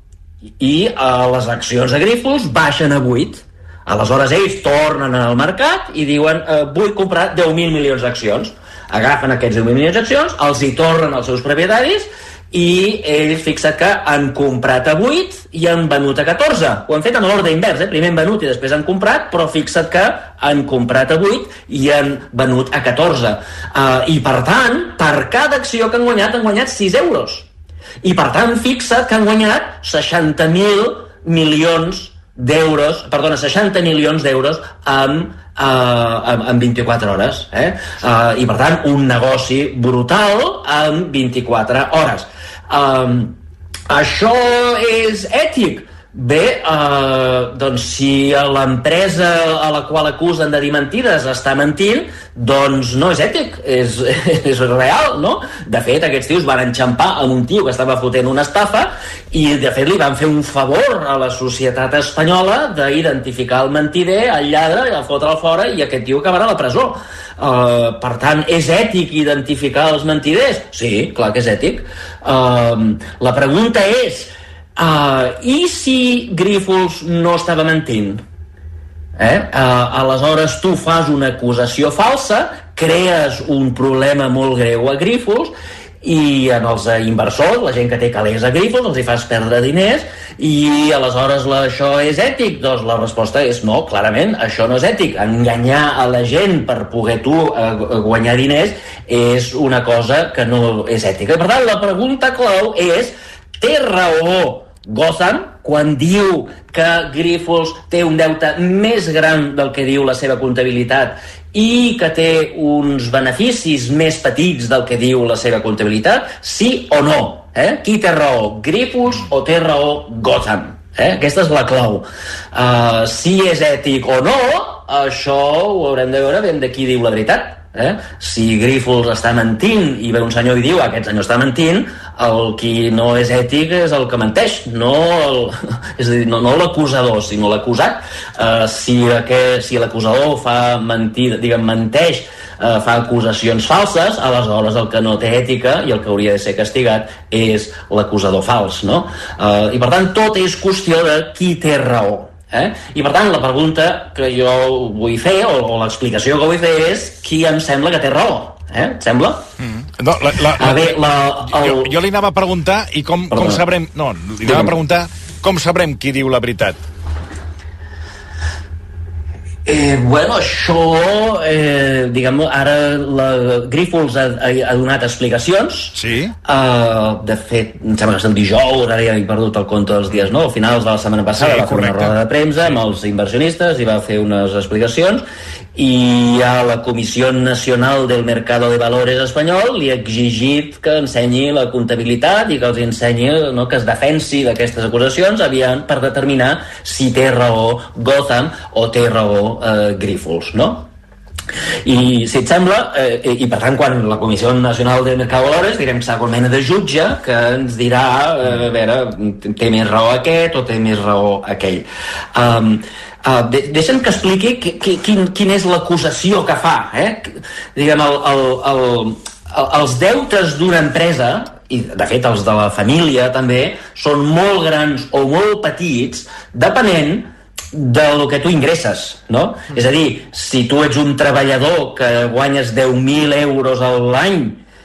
i uh, les accions de Grifols baixen a vuit. Aleshores ells tornen al mercat i diuen uh, vull comprar deu mil milions d'accions. Agafen aquests deu mil milions d'accions, els hi tornen als seus propietaris i ells fixen que han comprat a vuit i han venut a catorze. Ho han fet en l'ordre invers, eh? Primer han venut i després han comprat, però fixa't que han comprat a vuit i han venut a catorze. Uh, I per tant, per cada acció que han guanyat, han guanyat sis euros. I per tant, fixa't que han guanyat seixanta mil milions d'euros, perdona, seixanta milions d'euros amb Uh, en vint-i-quatre hores, eh? Uh, i per tant un negoci brutal en vint-i-quatre hores. Um, això és ètic? Bé, eh, doncs si l'empresa a la qual acusen de dir mentides està mentint, doncs no és ètic, és, és real, no? De fet, aquests tios van enxampar amb un tio que estava fotent una estafa i, de fet, li van fer un favor a la societat espanyola d'identificar el mentider, el lladre, el fotre'l fora i aquest tio acabarà a la presó. Uh, per tant, és ètic identificar els mentiders? Sí, clar que és ètic. Uh, la pregunta és... Uh, I si Grífols no estava mentint? Eh? Uh, aleshores tu fas una acusació falsa, crees un problema molt greu a Grífols i en els inversors, la gent que té calés a Grífols, els hi fas perdre diners i aleshores la, això és ètic? Doncs la resposta és no, clarament, això no és ètic. Enganyar a la gent per poder tu uh, guanyar diners és una cosa que no és ètica. I per tant, la pregunta clau és: té raó Gotham quan diu que Grífols té un deute més gran del que diu la seva comptabilitat i que té uns beneficis més petits del que diu la seva comptabilitat? Sí o no? Eh? Qui té raó? Grífols o té raó Gotham? Eh? Aquesta és la clau. Uh, si és ètic o no, això ho haurem de veure ben de qui diu la veritat. Eh? Si Grífols està mentint i ve un senyor i diu aquest senyor està mentint, el qui no és ètic és el que menteix, no el, és a dir, no, no l'acusador, sinó l'acusat. Uh, si aquest, si l'acusador fa mentir, diguem, menteix, uh, fa acusacions falses, aleshores el que no té ètica i el que hauria de ser castigat és l'acusador fals, no? Uh, I per tant tot és qüestió de qui té raó. Eh? I per tant la pregunta que jo vull fer o, o l'explicació que vull fer és qui em sembla que té raó, eh? Et sembla? Mm. No, la, la, a veure, la, el... jo, jo li anava a preguntar i com, com sabrem no, li anava a preguntar com sabrem qui diu la veritat. Eh, bueno, això, eh, diguem, ara la Grífols ha, ha donat explicacions. Sí. Uh, de fet, em sembla que és el dijous, ara ja he perdut el compte dels dies, no? Al finals de la setmana passada sí, va fer correcte. Una roda de premsa sí. amb els inversionistes i va fer unes explicacions i a la Comissió Nacional del Mercado de Valores espanyol li ha exigit que ensenyi la comptabilitat i que els ensenyi, no, que es defensi d'aquestes acusacions aviam per determinar si té raó Gotham o té raó eh, Grífols, no? I si et sembla, eh, i per tant quan la Comissió Nacional del Mercado de Valores direm que serà una mena de jutge que ens dirà eh, a veure, té més raó aquest o té més raó aquell. um, Uh, de, deixa'm que expliqui qui, qui, quin, quina és l'acusació que fa, eh? Diguem, el, el, el, el, els deutes d'una empresa, i de fet els de la família també, són molt grans o molt petits, depenent del que tu ingresses, no? Mm. És a dir, si tu ets un treballador que guanyes deu mil euros a l'any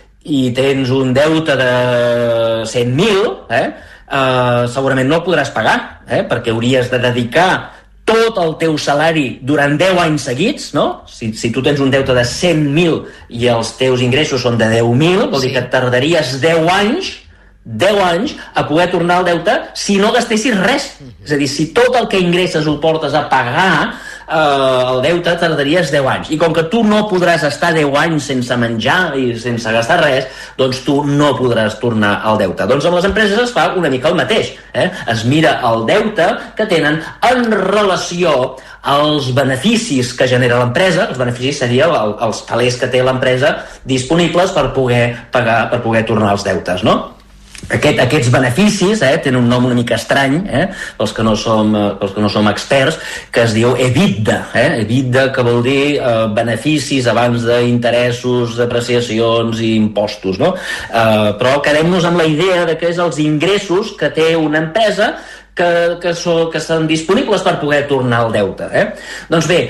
i tens un deute de cent mil, eh? Uh, segurament no el podràs pagar, eh? Perquè hauries de dedicar tot el teu salari durant deu anys seguits, no? Si, si tu tens un deute de cent mil i els teus ingressos són de deu mil, vol dir que tardaries deu anys, deu anys a poder tornar el deute si no gastessis res. És a dir, si tot el que ingresses ho portes a pagar, eh, el deute tardaries deu anys. I com que tu no podràs estar deu anys sense menjar i sense gastar res, doncs tu no podràs tornar el deute. Doncs amb les empreses es fa una mica el mateix. Eh? Es mira el deute que tenen en relació als beneficis que genera l'empresa. Els beneficis serien el, els calés que té l'empresa disponibles per poder pagar, per poder tornar els deutes, no? Aquest, aquests beneficis eh, tenen un nom una mica estrany, eh, pels, que no som, eh, pels que no som experts, que es diu EBITDA. Eh, EBITDA, que vol dir eh, beneficis abans d'interessos, depreciacions i impostos, no? Eh, però quedem-nos amb la idea de que és els ingressos que té una empresa que, que, so, que són disponibles per poder tornar el deute. Eh? Doncs bé,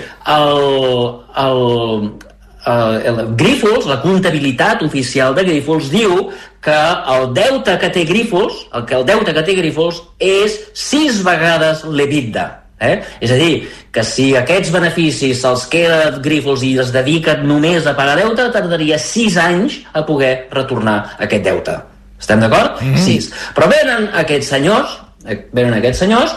el... el Uh, el Grífols, la comptabilitat oficial de Grífols diu que el deute que té Grífols, el que el deute que té Grífols és sis vegades l'EBITDA. Eh? És a dir, que si aquests beneficis se'ls queda Grífols i es dediquen només a pagar deute, tardaria sis anys a poder retornar aquest deute. Estem d'acord? Mm-hmm. Sis. Però venen aquests senyors, venen aquests senyors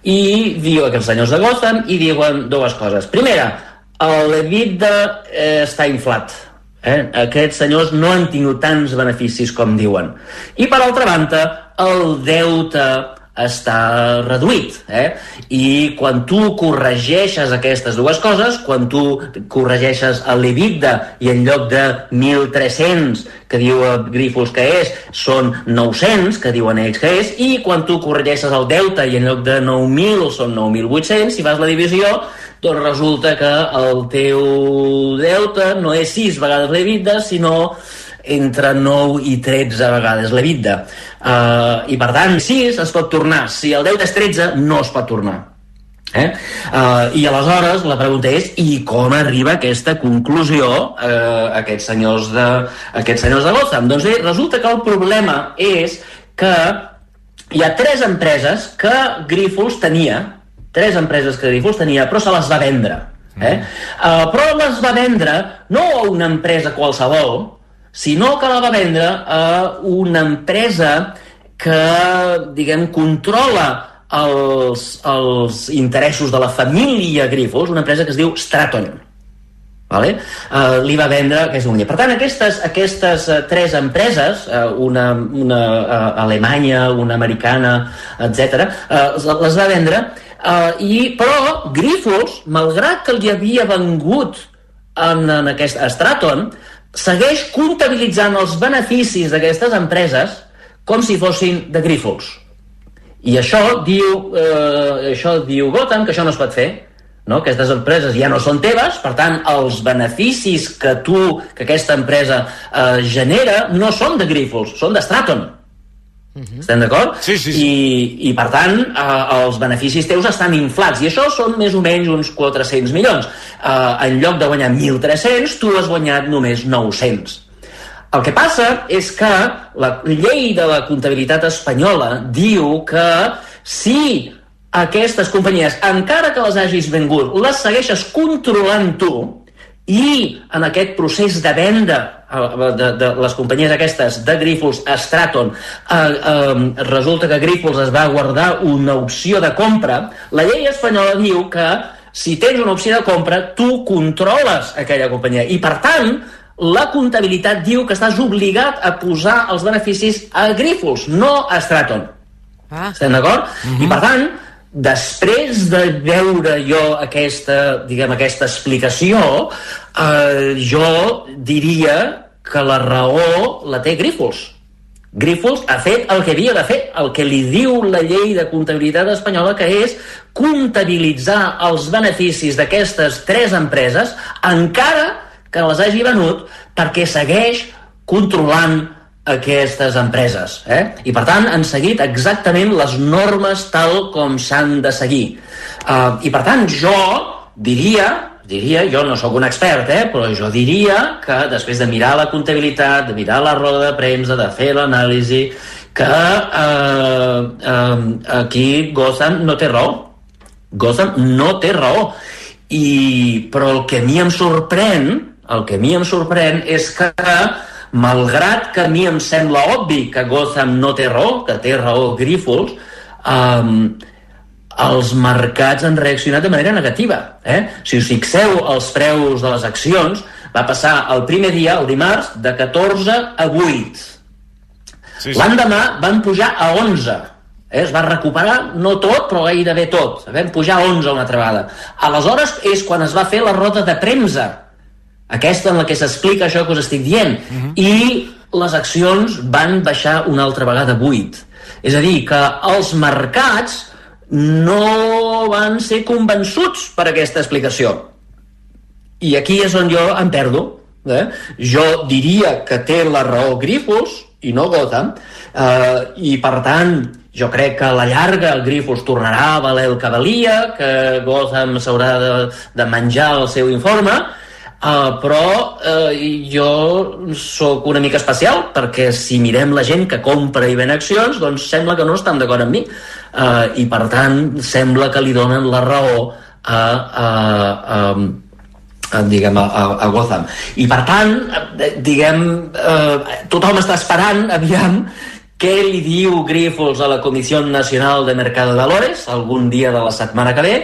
i diu aquests senyors de Gotham i diuen dues coses. Primera, l'EBITDA eh, està inflat. Eh? Aquests senyors no han tingut tants beneficis com diuen. I per altra banda, el deute està reduït, eh? I quan tu corregeixes aquestes dues coses, quan tu corregeixes l'EBITDA i en lloc de mil tres-cents, que diu Grifols que és, són nou-cents, que diuen ells que és, i quan tu corregeixes el deute i en lloc de nou mil són nou mil vuit-cents, si fas la divisió, doncs resulta que el teu deute no és sis vegades l'EBITDA, sinó entre nou i tretze vegades l'EBITDA. Uh, I per tant, sis es pot tornar. Si el deute és tretze, no es pot tornar. Eh? Uh, I aleshores la pregunta és, i com arriba a aquesta conclusió uh, aquests senyors de, aquests senyors de Gotham? Doncs bé, resulta que el problema és que hi ha tres empreses que Grifols tenia, tres empreses que Grifols tenia, però se les va vendre. Eh? Uh, però les va vendre no a una empresa qualsevol, sinó que la va vendre a una empresa que, diguem, controla els, els interessos de la família Grifols, una empresa que es diu Straton. Vale? Uh, li va vendre aquesta unió. Per tant, aquestes, aquestes uh, tres empreses, uh, una, una uh, alemanya, una americana, etcètera, uh, les va vendre, uh, i, però Grifols, malgrat que li havia vengut en, en aquest Straton, segueix comptabilitzant els beneficis d'aquestes empreses com si fossin de Grifols. I això diu, eh, això diu Gotham, que això no es pot fer, no? Aquestes empreses ja no són teves, per tant, els beneficis que tu, que aquesta empresa eh, genera, no són de Grifols, són de Straton. Uh-huh. Estem d'acord? Sí, sí, sí. I, i per tant, eh, els beneficis teus estan inflats, i això són més o menys uns quatre-cents milions. Eh, en lloc de guanyar mil tres-cents, tu has guanyat només nou-cents. El que passa és que la llei de la comptabilitat espanyola diu que si aquestes companyies, encara que les hagis vengut, les segueixes controlant tu, i en aquest procés de venda de, de les companyies aquestes de Grifols a Straton eh, eh, resulta que Grifols es va guardar una opció de compra, la llei espanyola diu que si tens una opció de compra tu controles aquella companyia i per tant la comptabilitat diu que estàs obligat a posar els beneficis a Grifols, no a Straton. Ah. Estem d'acord? Uh-huh. I per tant, després de veure jo aquesta, diguem, aquesta explicació, eh, jo diria que la raó la té Grifols. Grifols ha fet el que havia de fer, el que li diu la llei de comptabilitat espanyola, que és comptabilitzar els beneficis d'aquestes tres empreses, encara que les hagi venut, perquè segueix controlant aquestes empreses, eh? I per tant han seguit exactament les normes tal com s'han de seguir. Uh, I per tant jo diria, diria, jo no sóc un expert, eh? Però jo diria que després de mirar la comptabilitat, de mirar la roda de premsa, de fer l'anàlisi, que uh, uh, aquí Gotham no té raó. Gotham no té raó. I, però el que a mi em sorprèn, el que a mi em sorprèn és que malgrat que a mi em sembla obvi que Gotham no té raó, que té raó Grifols, um, els mercats han reaccionat de manera negativa. Eh? Si us fixeu, els preus de les accions va passar el primer dia, el dimarts, de catorze a vuit. Sí, sí. L'endemà van pujar a onze. Eh? Es va recuperar, no tot, però gairebé tot. Vam pujar a onze una altra vegada. Aleshores és quan es va fer la roda de premsa, aquesta en la que s'explica això que us estic dient, uh-huh. i les accions van baixar una altra vegada a vuit. És a dir, que els mercats no van ser convençuts per aquesta explicació. I aquí és on jo em perdo. Eh? Jo diria que té la raó Grifols i no Gotham, eh, i per tant jo crec que a la llarga el Grifols tornarà a valer el que valia, que Gotham s'haurà de, de menjar el seu informe. Uh, però uh, jo sóc una mica especial, perquè si mirem la gent que compra i ven accions, doncs sembla que no estan d'acord amb mi, uh, i per tant sembla que li donen la raó a, a, a, a, diguem, a, a Gotham. I per tant, diguem, uh, tothom està esperant, aviam, què li diu Grifols a la Comissió Nacional de Mercado de Valores algun dia de la setmana que ve.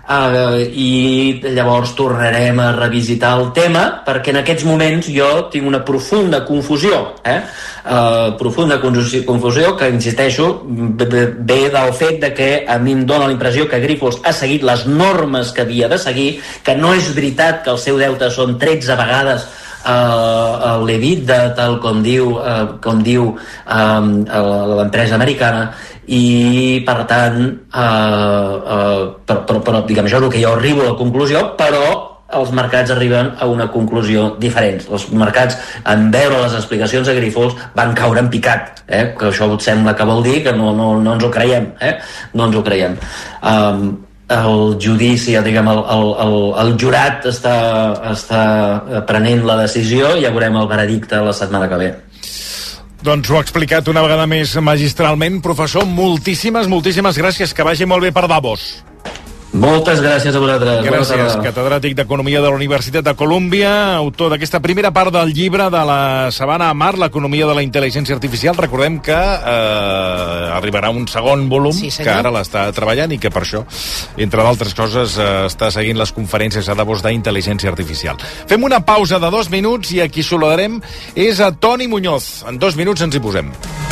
Uh, i llavors tornarem a revisitar el tema, perquè en aquests moments jo tinc una profunda confusió eh? uh, profunda confusió que, insisteixo, ve del fet de que a mi em dóna la impressió que Grifols ha seguit les normes que havia de seguir, que no és veritat que el seu deute són tretze vegades uh, l'EBITDA, tal com diu, uh, com diu um, l'empresa americana, i per tant eh, eh, però, però, però diguem, això és el que jo arribo a la conclusió, però els mercats arriben a una conclusió diferent. Els mercats, en veure les explicacions de Grifols, van caure en picat, eh? Que això sembla que vol dir que no, no, no ens ho creiem, eh? No ens ho creiem. Um, el judici, diguem, el, el, el, el jurat està, està prenent la decisió i ja veurem el veredicte la setmana que ve. Doncs ho ha explicat una vegada més magistralment. Professor, moltíssimes, moltíssimes gràcies. Que vagi molt bé per Davos. Moltes gràcies a vosaltres. Gràcies, catedràtic d'Economia de la Universitat de Colúmbia, autor d'aquesta primera part del llibre de la Savannah Amar, l'economia de la intel·ligència artificial. Recordem que eh, arribarà un segon volum, sí, que ara l'està treballant i que per això, entre d'altres coses, eh, està seguint les conferències a Davos d'intel·ligència artificial. Fem una pausa de dos minuts i a qui saludarem és a Toni Muñoz. En dos minuts ens hi posem.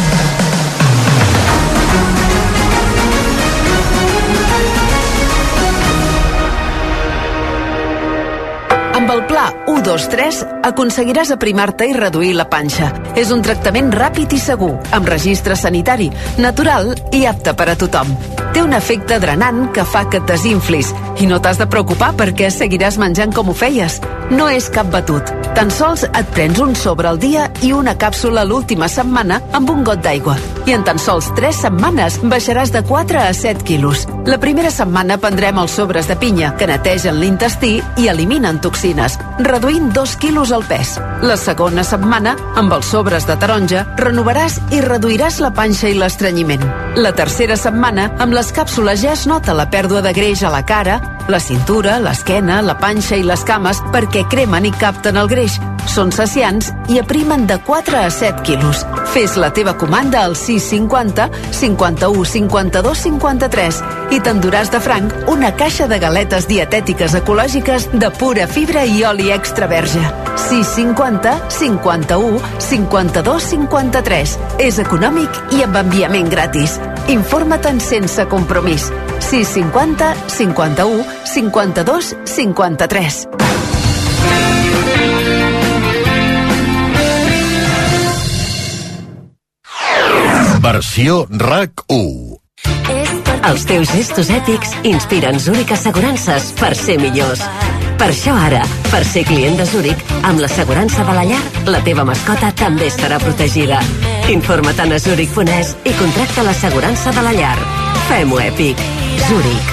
Amb el pla u dos tres aconseguiràs aprimar-te i reduir la panxa. És un tractament ràpid i segur, amb registre sanitari, natural i apte per a tothom. Té un efecte drenant que fa que et desinflis i no t'has de preocupar perquè seguiràs menjant com ho feies. No és cap batut. Tan sols et prens un sobre al dia i una càpsula l'última setmana amb un got d'aigua. I en tan sols tres setmanes baixaràs de quatre a set quilos. La primera setmana prendrem els sobres de pinya, que netegen l'intestí i eliminen toxines, reduint dos quilos al pes. La segona setmana, amb els sobres de taronja, renovaràs i reduiràs la panxa i l'estrenyiment. La tercera setmana, amb les càpsules ja es nota la pèrdua de greix a la cara, la cintura, l'esquena, la panxa i les cames perquè cremen i capten el greix. Són saciants i aprimen de quatre a set quilos. Fes la teva comanda al sis cinquanta cinquanta-u cinquanta-dos cinquanta-tres i t'enduràs de franc una caixa de galetes dietètiques ecològiques de pura fibra i oli extra verge. sis cinquanta cinquanta-u cinquanta-dos cinquanta-tres. És econòmic i amb enviament gratis. Informa't-en sense compromís. sis cinquanta cinquanta-u cinquanta-dos cinquanta-tres. Versió R A C u. Els teus gestos ètics inspiren Zurich Assegurances per ser millors. Per això ara, per ser client de Zurich, amb l'assegurança de la llar, la teva mascota també estarà protegida. Informa't a zurich punt es i contracta l'assegurança de la llar. Fem-ho èpic. Zurich.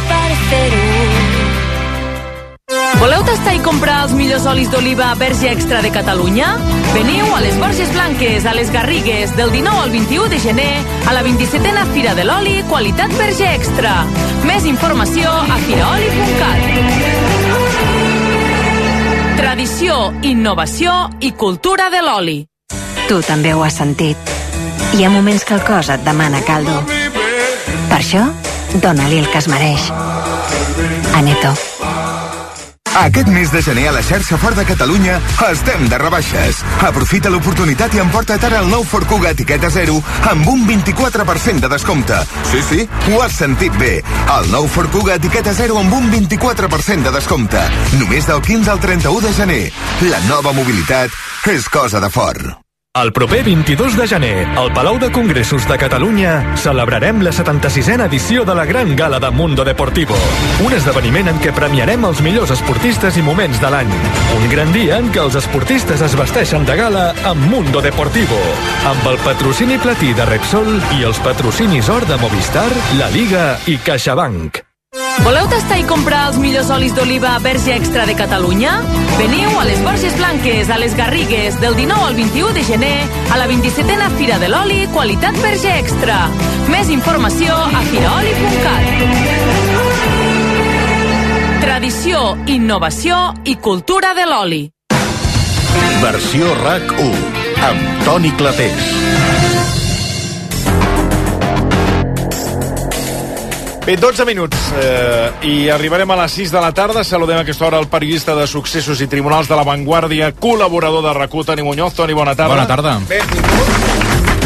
Voleu tastar i comprar els millors olis d'oliva verge extra de Catalunya? Veniu a les Borges Blanques, a les Garrigues, del dinou al vint-i-u de gener, a la vint-i-setena Fira de l'Oli, qualitat verge extra. Més informació a firaoli punt cat. Tradició, innovació i cultura de l'oli. Tu també ho has sentit. Hi ha moments que el cos et demana caldo. Per això, dona-li el que es mereix. Aneto. Aquest mes de gener a la xarxa Ford de Catalunya estem de rebaixes. Aprofita l'oportunitat i emporta't ara el nou Ford Kuga etiqueta zero amb un vint-i-quatre per cent de descompte. Sí, sí, ho has sentit bé. El nou Ford Kuga etiqueta zero amb un vint-i-quatre per cent de descompte. Només del quinze al trenta-u de gener. La nova mobilitat és cosa de Ford. El proper vint-i-dos de gener, al Palau de Congressos de Catalunya, celebrarem la setanta-sisena edició de la Gran Gala de Mundo Deportivo. Un esdeveniment en què premiarem els millors esportistes i moments de l'any. Un gran dia en què els esportistes es vesteixen de gala amb Mundo Deportivo, amb el patrocini platí de Repsol i els patrocinis or de Movistar, La Liga i CaixaBank. Voleu tastar i comprar els millors olis d'oliva verge extra de Catalunya? Veniu a les Borges Blanques, a les Garrigues, del dinou al vint-i-u de gener, a la vint-i-setena Fira de l'Oli, qualitat verge extra. Més informació a firaoli punt cat. Tradició, innovació i cultura de l'oli. Versió R A C u, amb Toni Clapés. Bé, Bé, dotze minuts eh, i arribarem a les sis de la tarda. Saludem a aquesta hora el periodista de Successos i Tribunals de la Vanguardia, col·laborador de RAC u, Toni Muñoz. Toni, bona tarda. Bona tarda. Benvingut.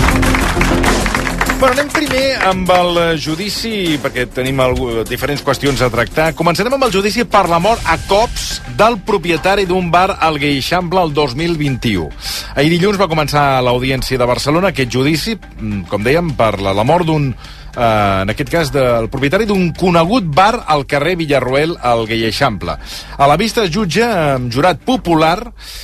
Bueno, anem primer amb el judici, perquè tenim algú, diferents qüestions a tractar. Començarem amb el judici per la mort a cops del propietari d'un bar al Gueixample el dos mil vint-i-u. Ahir dilluns va començar l'Audiència de Barcelona aquest judici, com dèiem, per la, la mort d'un, eh, en aquest cas, del propietari d'un conegut bar al carrer Villarroel al Gueixample. A la vista es jutja amb jurat popular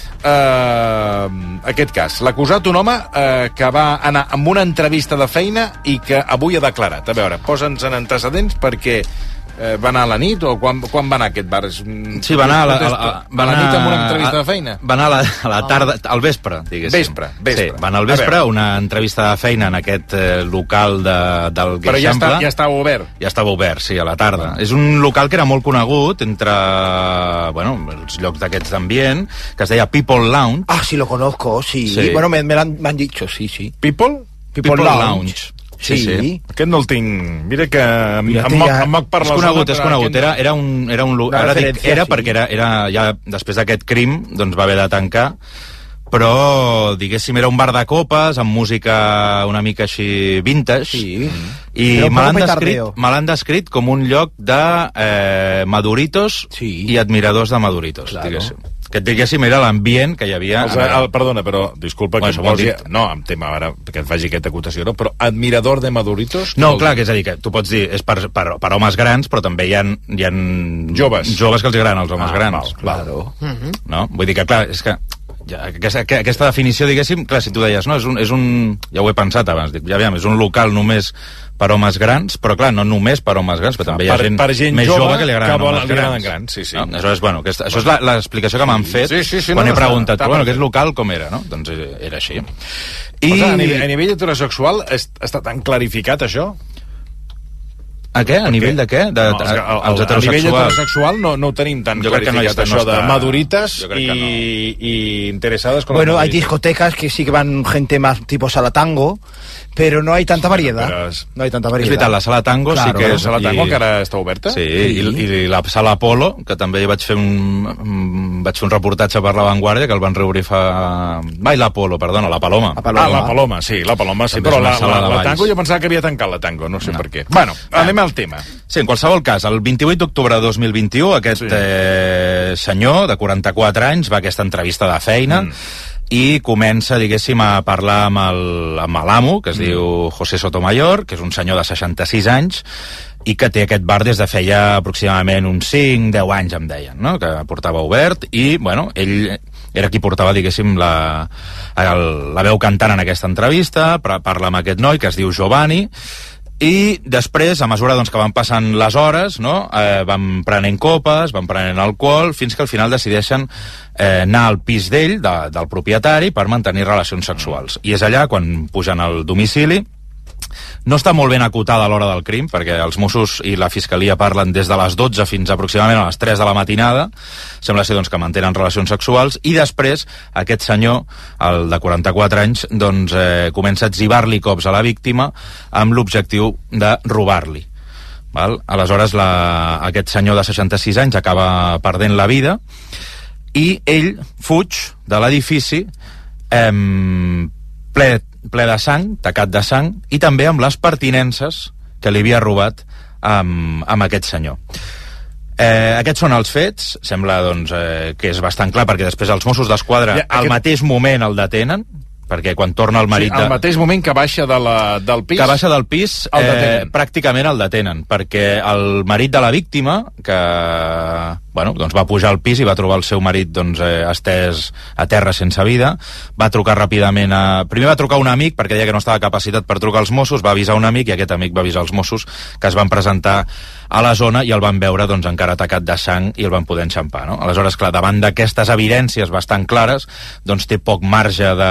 Uh, aquest cas. L'acusat, un home uh, que va anar amb una entrevista de feina i que avui ha declarat. A veure, posa'ns en antecedents perquè uh, va anar a la nit o quan, quan va anar aquest bar? Sí, va anar a la, a, a, va a la nit amb una entrevista de feina? Va anar a la, a la tarda, al vespre, diguéssim. Vespre, vespre. Sí, va anar al vespre, una entrevista de feina en aquest eh, local de, del Gueixample. Però ja, està, ja estava obert? Ja estava obert, sí, a la tarda. Ah. És un local que era molt conegut entre, bueno, els llocs d'aquests d'ambient, que es deia People Lounge. Ah, sí, lo conozco, sí. sí. Bueno, me, me, han, me han dicho, sí, sí. People? People, People Lounge. Lounge. Sí, sí, sí. Aquest no el tinc. Mira que em, Mira, em, moc, em moc per la zona. És conegut, és conegut. Aquest... Era, era un, era un lugar... Ara dic era sí. perquè era, era ja després d'aquest crim doncs va haver de tancar, però, diguéssim, era un bar de copes amb música una mica així vintage. Sí. I me l'han descrit, me l'han descrit com un lloc de eh, maduritos sí. i admiradors de maduritos, claro. diguéssim. Que diguéssim era l'ambient que hi havia... El, el, perdona, però, disculpa que bueno, posi... No, em tema ara que et faci aquesta acotació, no? Però admirador de maduritos... No, clar, que és a dir, que tu pots dir, és per, per, per homes grans, però també hi ha, hi ha joves. joves que els agraden els homes ah, grans. Val, claro. Uh-huh. No? Vull dir que, clar, és que... Ja, aquesta, aquesta definició, diguéssim, clar, si tu deies, no, és un, és un... Ja ho he pensat abans, dic, ja veiem, és un local només per homes grans, però clar, no només per homes grans, però també hi ha per, gent, per gent més jove, jove que li agraden que vol, homes li grans. grans. Sí, sí. No? Aleshores, bueno, aquesta, això és l'explicació que m'han fet sí, sí, sí, quan no, he preguntat, està, però bueno, està aquest local com era, no? Doncs era així. I... O sigui, a, nivell, a nivell heterosexual està tan clarificat això? A què? A nivell de què? De, no, el, el, els a nivell heterosexual no, no ho tenim tan jo clarificat, no això no està... de maduritas y, no. y interesadas con bueno, hay discotecas que sí que van gente más tipo sala tango, pero no hay tanta variedad. Es... No hay tanta variedad. És veritat, la sala tango claro, sí que és... La sala tango i... que ara està oberta? Sí, sí. I, i la sala Apolo, que també vaig fer un vaig fer un reportatge per La Vanguardia, que el van reobrir fa... Vai, l'Apolo, perdona, la Paloma. La Paloma. Ah, la Paloma, sí, la Paloma, sí, però la, la, la tango jo pensava que havia tancat la tango, no sé no. per què. Bueno, anem al tema. Sí, en qualsevol cas, el vint-i-vuit d'octubre de dos mil vint-i-u, aquest sí. eh, senyor de quaranta-quatre anys va a aquesta entrevista de feina mm. i comença, diguéssim, a parlar amb el, amb l'amo, que es mm. diu José Sotomayor, que és un senyor de seixanta-sis anys, i que té aquest bar des de feia aproximadament uns cinc deu anys, em deien, no? Que portava obert, i, bueno, ell era qui portava, diguéssim, la, el, la veu cantant en aquesta entrevista, parla amb aquest noi, que es diu Giovanni, i després, a mesura doncs, que van passant les hores, no? eh, van prenent copes, van prenent alcohol, fins que al final decideixen eh, anar al pis d'ell, de, del propietari, per mantenir relacions sexuals. I és allà, quan pugen al domicili, no està molt ben acotada a l'hora del crim, perquè els Mossos i la Fiscalia parlen des de les dotze fins aproximadament a les tres de la matinada. Sembla ser doncs, que mantenen relacions sexuals, i després aquest senyor, el de quaranta-quatre anys, doncs, eh, comença a etzibar-li cops a la víctima amb l'objectiu de robar-li. Val? Aleshores, la, aquest senyor de seixanta-sis anys acaba perdent la vida i ell fuig de l'edifici eh, ple ple de sang, tacat de sang, i també amb les pertinences que li havia robat amb, amb aquest senyor. Eh, aquests són els fets, sembla doncs, eh, que és bastant clar, perquè després els Mossos d'Esquadra ja, aquest... al mateix moment el detenen, perquè quan torna el marit... Sí, al de... mateix moment que baixa de la, del pis... Que baixa del pis, eh, pràcticament el detenen, perquè el marit de la víctima, que bueno, doncs va pujar al pis i va trobar el seu marit doncs, eh, estès a terra sense vida, va trucar ràpidament a... Primer va trucar un amic, perquè deia que no estava capacitat per trucar als Mossos, va avisar un amic, i aquest amic va avisar els Mossos, que es van presentar a la zona i el van veure doncs, encara tacat de sang i el van poder enxampar. No? Aleshores, clar, davant d'aquestes evidències bastant clares, doncs té poc marge de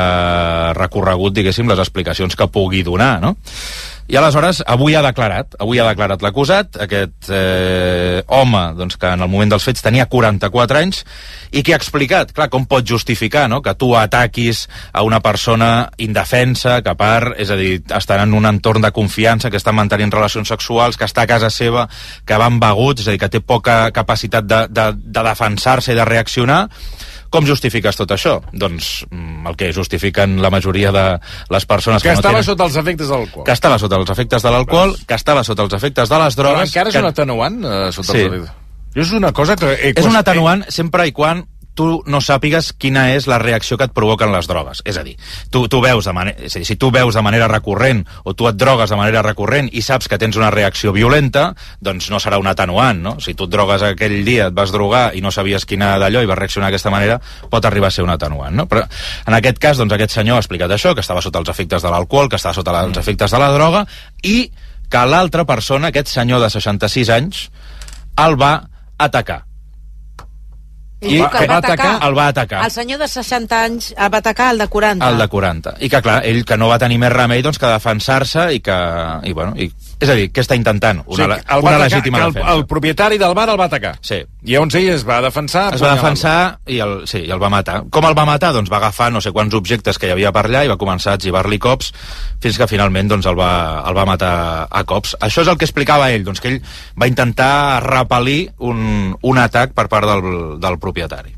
recorregut, diguéssim, les explicacions que pugui donar, no? I aleshores, avui ha declarat, avui ha declarat l'acusat, aquest eh, home, doncs, que en el moment dels fets tenia quaranta-quatre anys, i que ha explicat, clar, com pot justificar, no?, que tu ataquis a una persona indefensa, que a part, és a dir, estan en un entorn de confiança, que està mantenint relacions sexuals, que està a casa seva, que va embegut, és a dir, que té poca capacitat de, de, de defensar-se i de reaccionar. Com justifiques tot això? Doncs el que justifiquen la majoria de les persones... Que, que no estava tenen... sota els efectes de l'alcohol. Que estava sota els efectes de l'alcohol, que estava sota els efectes de les drogues... Però encara és que... un atenuant, eh, sota sí. els efectes. Jo és una cosa que... He... És un atenuant sempre i quan tu no sàpigues quina és la reacció que et provoquen les drogues. És a dir, tu, tu veus de manera, és a dir, si tu veus de manera recurrent o tu et drogues de manera recurrent i saps que tens una reacció violenta, doncs no serà un atenuant, no? Si tu et drogues aquell dia, et vas drogar i no sabies quina d'allò i vas reaccionar d'aquesta manera, pot arribar a ser un atenuant, no? Però en aquest cas, doncs aquest senyor ha explicat això, que estava sota els efectes de l'alcohol, que estava sota els efectes de la droga, i que l'altra persona, aquest senyor de seixanta-sis anys, el va atacar. I, I el, va atacar, el va atacar. El senyor de seixanta anys el va atacar el de quaranta. El de quaranta. I que, clar, ell que no va tenir més remei doncs, que defensar-se i que... I, bueno, i, és a dir, què està intentant? Una, sí, el una atacar, legítima el, defensa. El propietari del bar el va atacar. Sí. I llavors ell es va defensar... Es va defensar i el, sí, i el va matar. Com el va matar? Doncs va agafar no sé quants objectes que hi havia per allà i va començar a etzibar-li cops fins que finalment doncs, el, va, el va matar a cops. Això és el que explicava ell, doncs, que ell va intentar repel·lir un, un atac per part del, del propietari.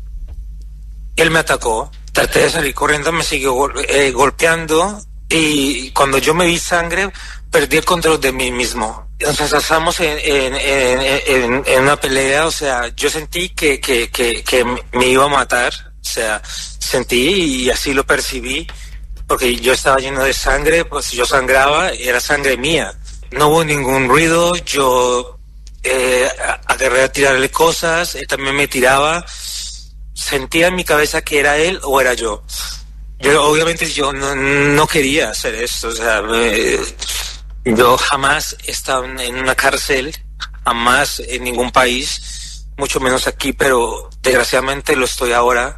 Él me atacó, traté de salir corriendo, me siguió gol- eh, golpeando y cuando yo me vi sangre perdí el control de mí mismo. Nos ensalzamos en, en, en, en, en una pelea, o sea, yo sentí que, que, que, que me iba a matar, o sea, sentí y así lo percibí, porque yo estaba lleno de sangre, pues yo sangraba, era sangre mía. No hubo ningún ruido, yo eh, agarré a tirarle cosas, él también me tiraba. Sentía en mi cabeza que era él o era yo. Yo obviamente yo no, no quería hacer esto, o sea, me, yo jamás he estado en una cárcel, jamás en ningún país, mucho menos aquí, pero desgraciadamente lo estoy ahora.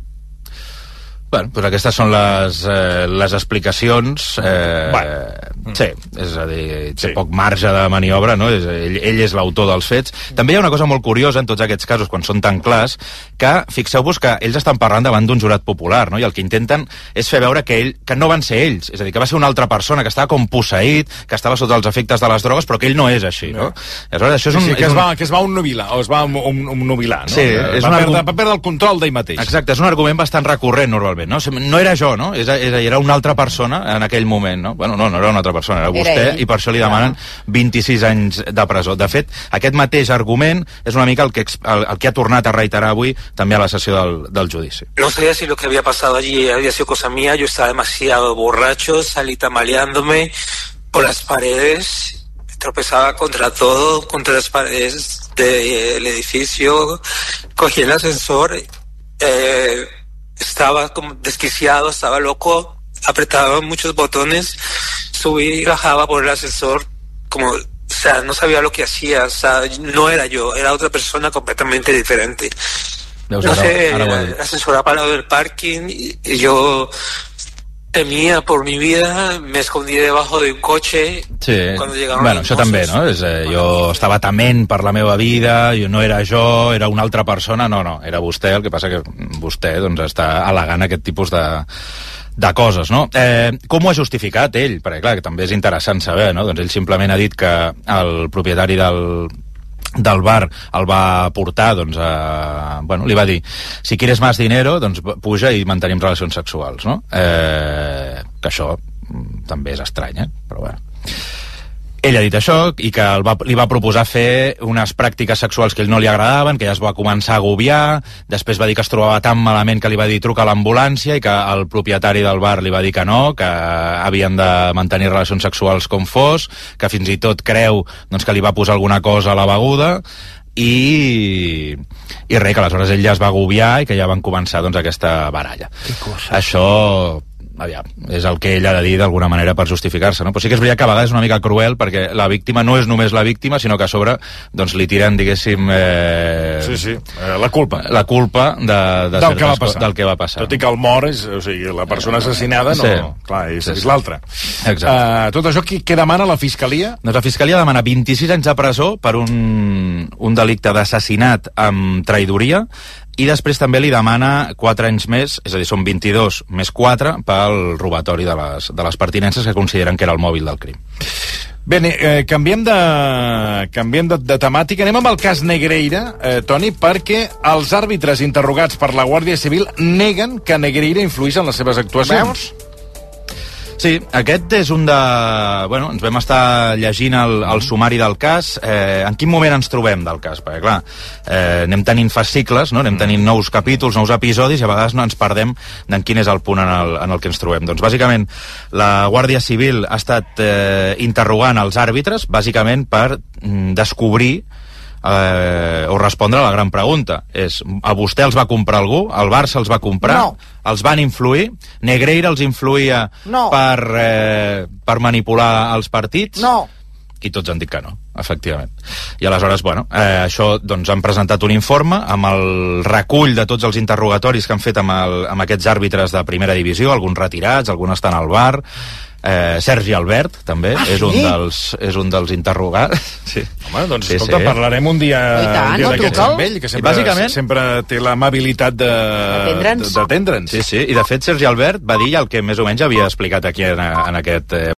Bueno, doncs aquestes són les, eh, les explicacions. Eh, bueno. Sí, és a dir, té sí. poc marge de maniobra, no? És, ell, ell és l'autor dels fets. També hi ha una cosa molt curiosa en tots aquests casos, quan són tan clars, que fixeu-vos que ells estan parlant davant d'un jurat popular, no? I el que intenten és fer veure que, ell, que no van ser ells, és a dir, que va ser una altra persona que estava com posseït, que estava sota els efectes de les drogues, però que ell no és així, no? Aleshores, això és un, sí, sí, que, és es un... va, que es va unnubilar, o es va omnubilar, no? Sí, és va, un perdre, argu... va perdre el control d'ell mateix. Exacte, és un argument bastant recurrent, normalment. No, no era jo, no? És, és, era una altra persona en aquell moment, no? Bueno, no, no era una altra persona, era vostè, era i per això li demanen vint-i-sis anys de presó. De fet, aquest mateix argument és una mica el que, el, el que ha tornat a reiterar avui també a la sessió del, del judici. No sabía si lo que había pasado allí había sido cosa mía, yo estaba demasiado borracho, salí tambaleándome por las paredes, tropezaba contra todo, contra las paredes del edificio, cogí el ascensor, eh, estaba como desquiciado, estaba loco, apretaba muchos botones, subí y bajaba por el ascensor, como, o sea, no sabía lo que hacía, o sea, no era yo, era otra persona completamente diferente. No sé, el ascensor ha parado del parking y, y yo temía por mi vida, me escondí debajo de un cotxe. Sí, cuando llegaron bueno, los això també, no? És, eh, jo estava tement per la meva vida, jo no era jo, era una altra persona, no, no, era vostè, el que passa que vostè doncs, està al·legant aquest tipus de, de coses, no? Eh, com ho ha justificat ell? Perquè, clar, que també és interessant saber, no? Doncs ell simplement ha dit que el propietari del del bar el va portar, doncs, a, bueno, li va dir, si quieres más dinero, doncs puja i mantenim relacions sexuals, no? Eh, que això també és estrany, eh? Però bueno. Ell ha dit això i que el va, li va proposar fer unes pràctiques sexuals que ell no li agradaven, que ja es va començar a agobiar, després va dir que es trobava tan malament que li va dir truca a l'ambulància i que el propietari del bar li va dir que no, que havien de mantenir relacions sexuals com fos, que fins i tot creu doncs, que li va posar alguna cosa a la beguda i, i res, que aleshores ell ja es va agobiar i que ja van començar doncs, aquesta baralla. Això aviam, és el que ell ha de dir d'alguna manera per justificar-se, no? Però sí que és veritat que a vegades és una mica cruel, perquè la víctima no és només la víctima, sinó que a sobre doncs, li tiren, diguéssim... Eh, sí, sí, eh, la culpa. La culpa de, de del, que va passar. del que va passar. Tot i que el mort és... O sigui, la persona assassinada no... Sí. Clar, és, Sí, és sí. l'altra. Exacte. Uh, tot això, què, què demana la Fiscalia? Doncs la Fiscalia demana vint-i-sis anys de presó per un, un delicte d'assassinat amb traïdoria, i després també li demana quatre anys més, és a dir, són vint-i-dos més quatre, pel robatori de les, de les pertinences que consideren que era el mòbil del crim. Bé, eh, canviem, de, canviem de, de temàtica. Anem amb el cas Negreira, eh, Toni, perquè els àrbitres interrogats per la Guàrdia Civil neguen que Negreira influís en les seves actuacions. Veus? Sí, aquest és un de... Bueno, ens vam estar llegint el, el sumari del cas. Eh, en quin moment ens trobem del cas? Perquè, clar, eh, anem tenint fascicles, no? Anem tenint nous capítols, nous episodis, i a vegades no ens perdem d'en quin és el punt en el, en el que ens trobem. Doncs, bàsicament, la Guàrdia Civil ha estat eh, interrogant els àrbitres, bàsicament per mm, descobrir Eh, o respondre a la gran pregunta, és, a vostè els va comprar algú? El Barça els va comprar? No. Els van influir? Negreira els influïa No. per, eh, per manipular els partits? No. I tots han dit que no, efectivament. I aleshores, bueno, eh, això, doncs, han presentat un informe amb el recull de tots els interrogatoris que han fet amb, el, amb aquests àrbitres de primera divisió, alguns retirats, alguns estan al bar. Eh, Sergi Albert, també, Ah, és, sí? un dels, és un dels interrogats. Sí. Home, doncs, Sí, escolta, sí. parlarem un dia, I tant, un dia no d'aquests truca'l. amb ell, que I sempre, bàsicament- sempre té l'amabilitat de- D'atendre'ns. d'atendre'ns. Sí, sí, i de fet Sergi Albert va dir el que més o menys havia explicat aquí en, en aquest... Eh,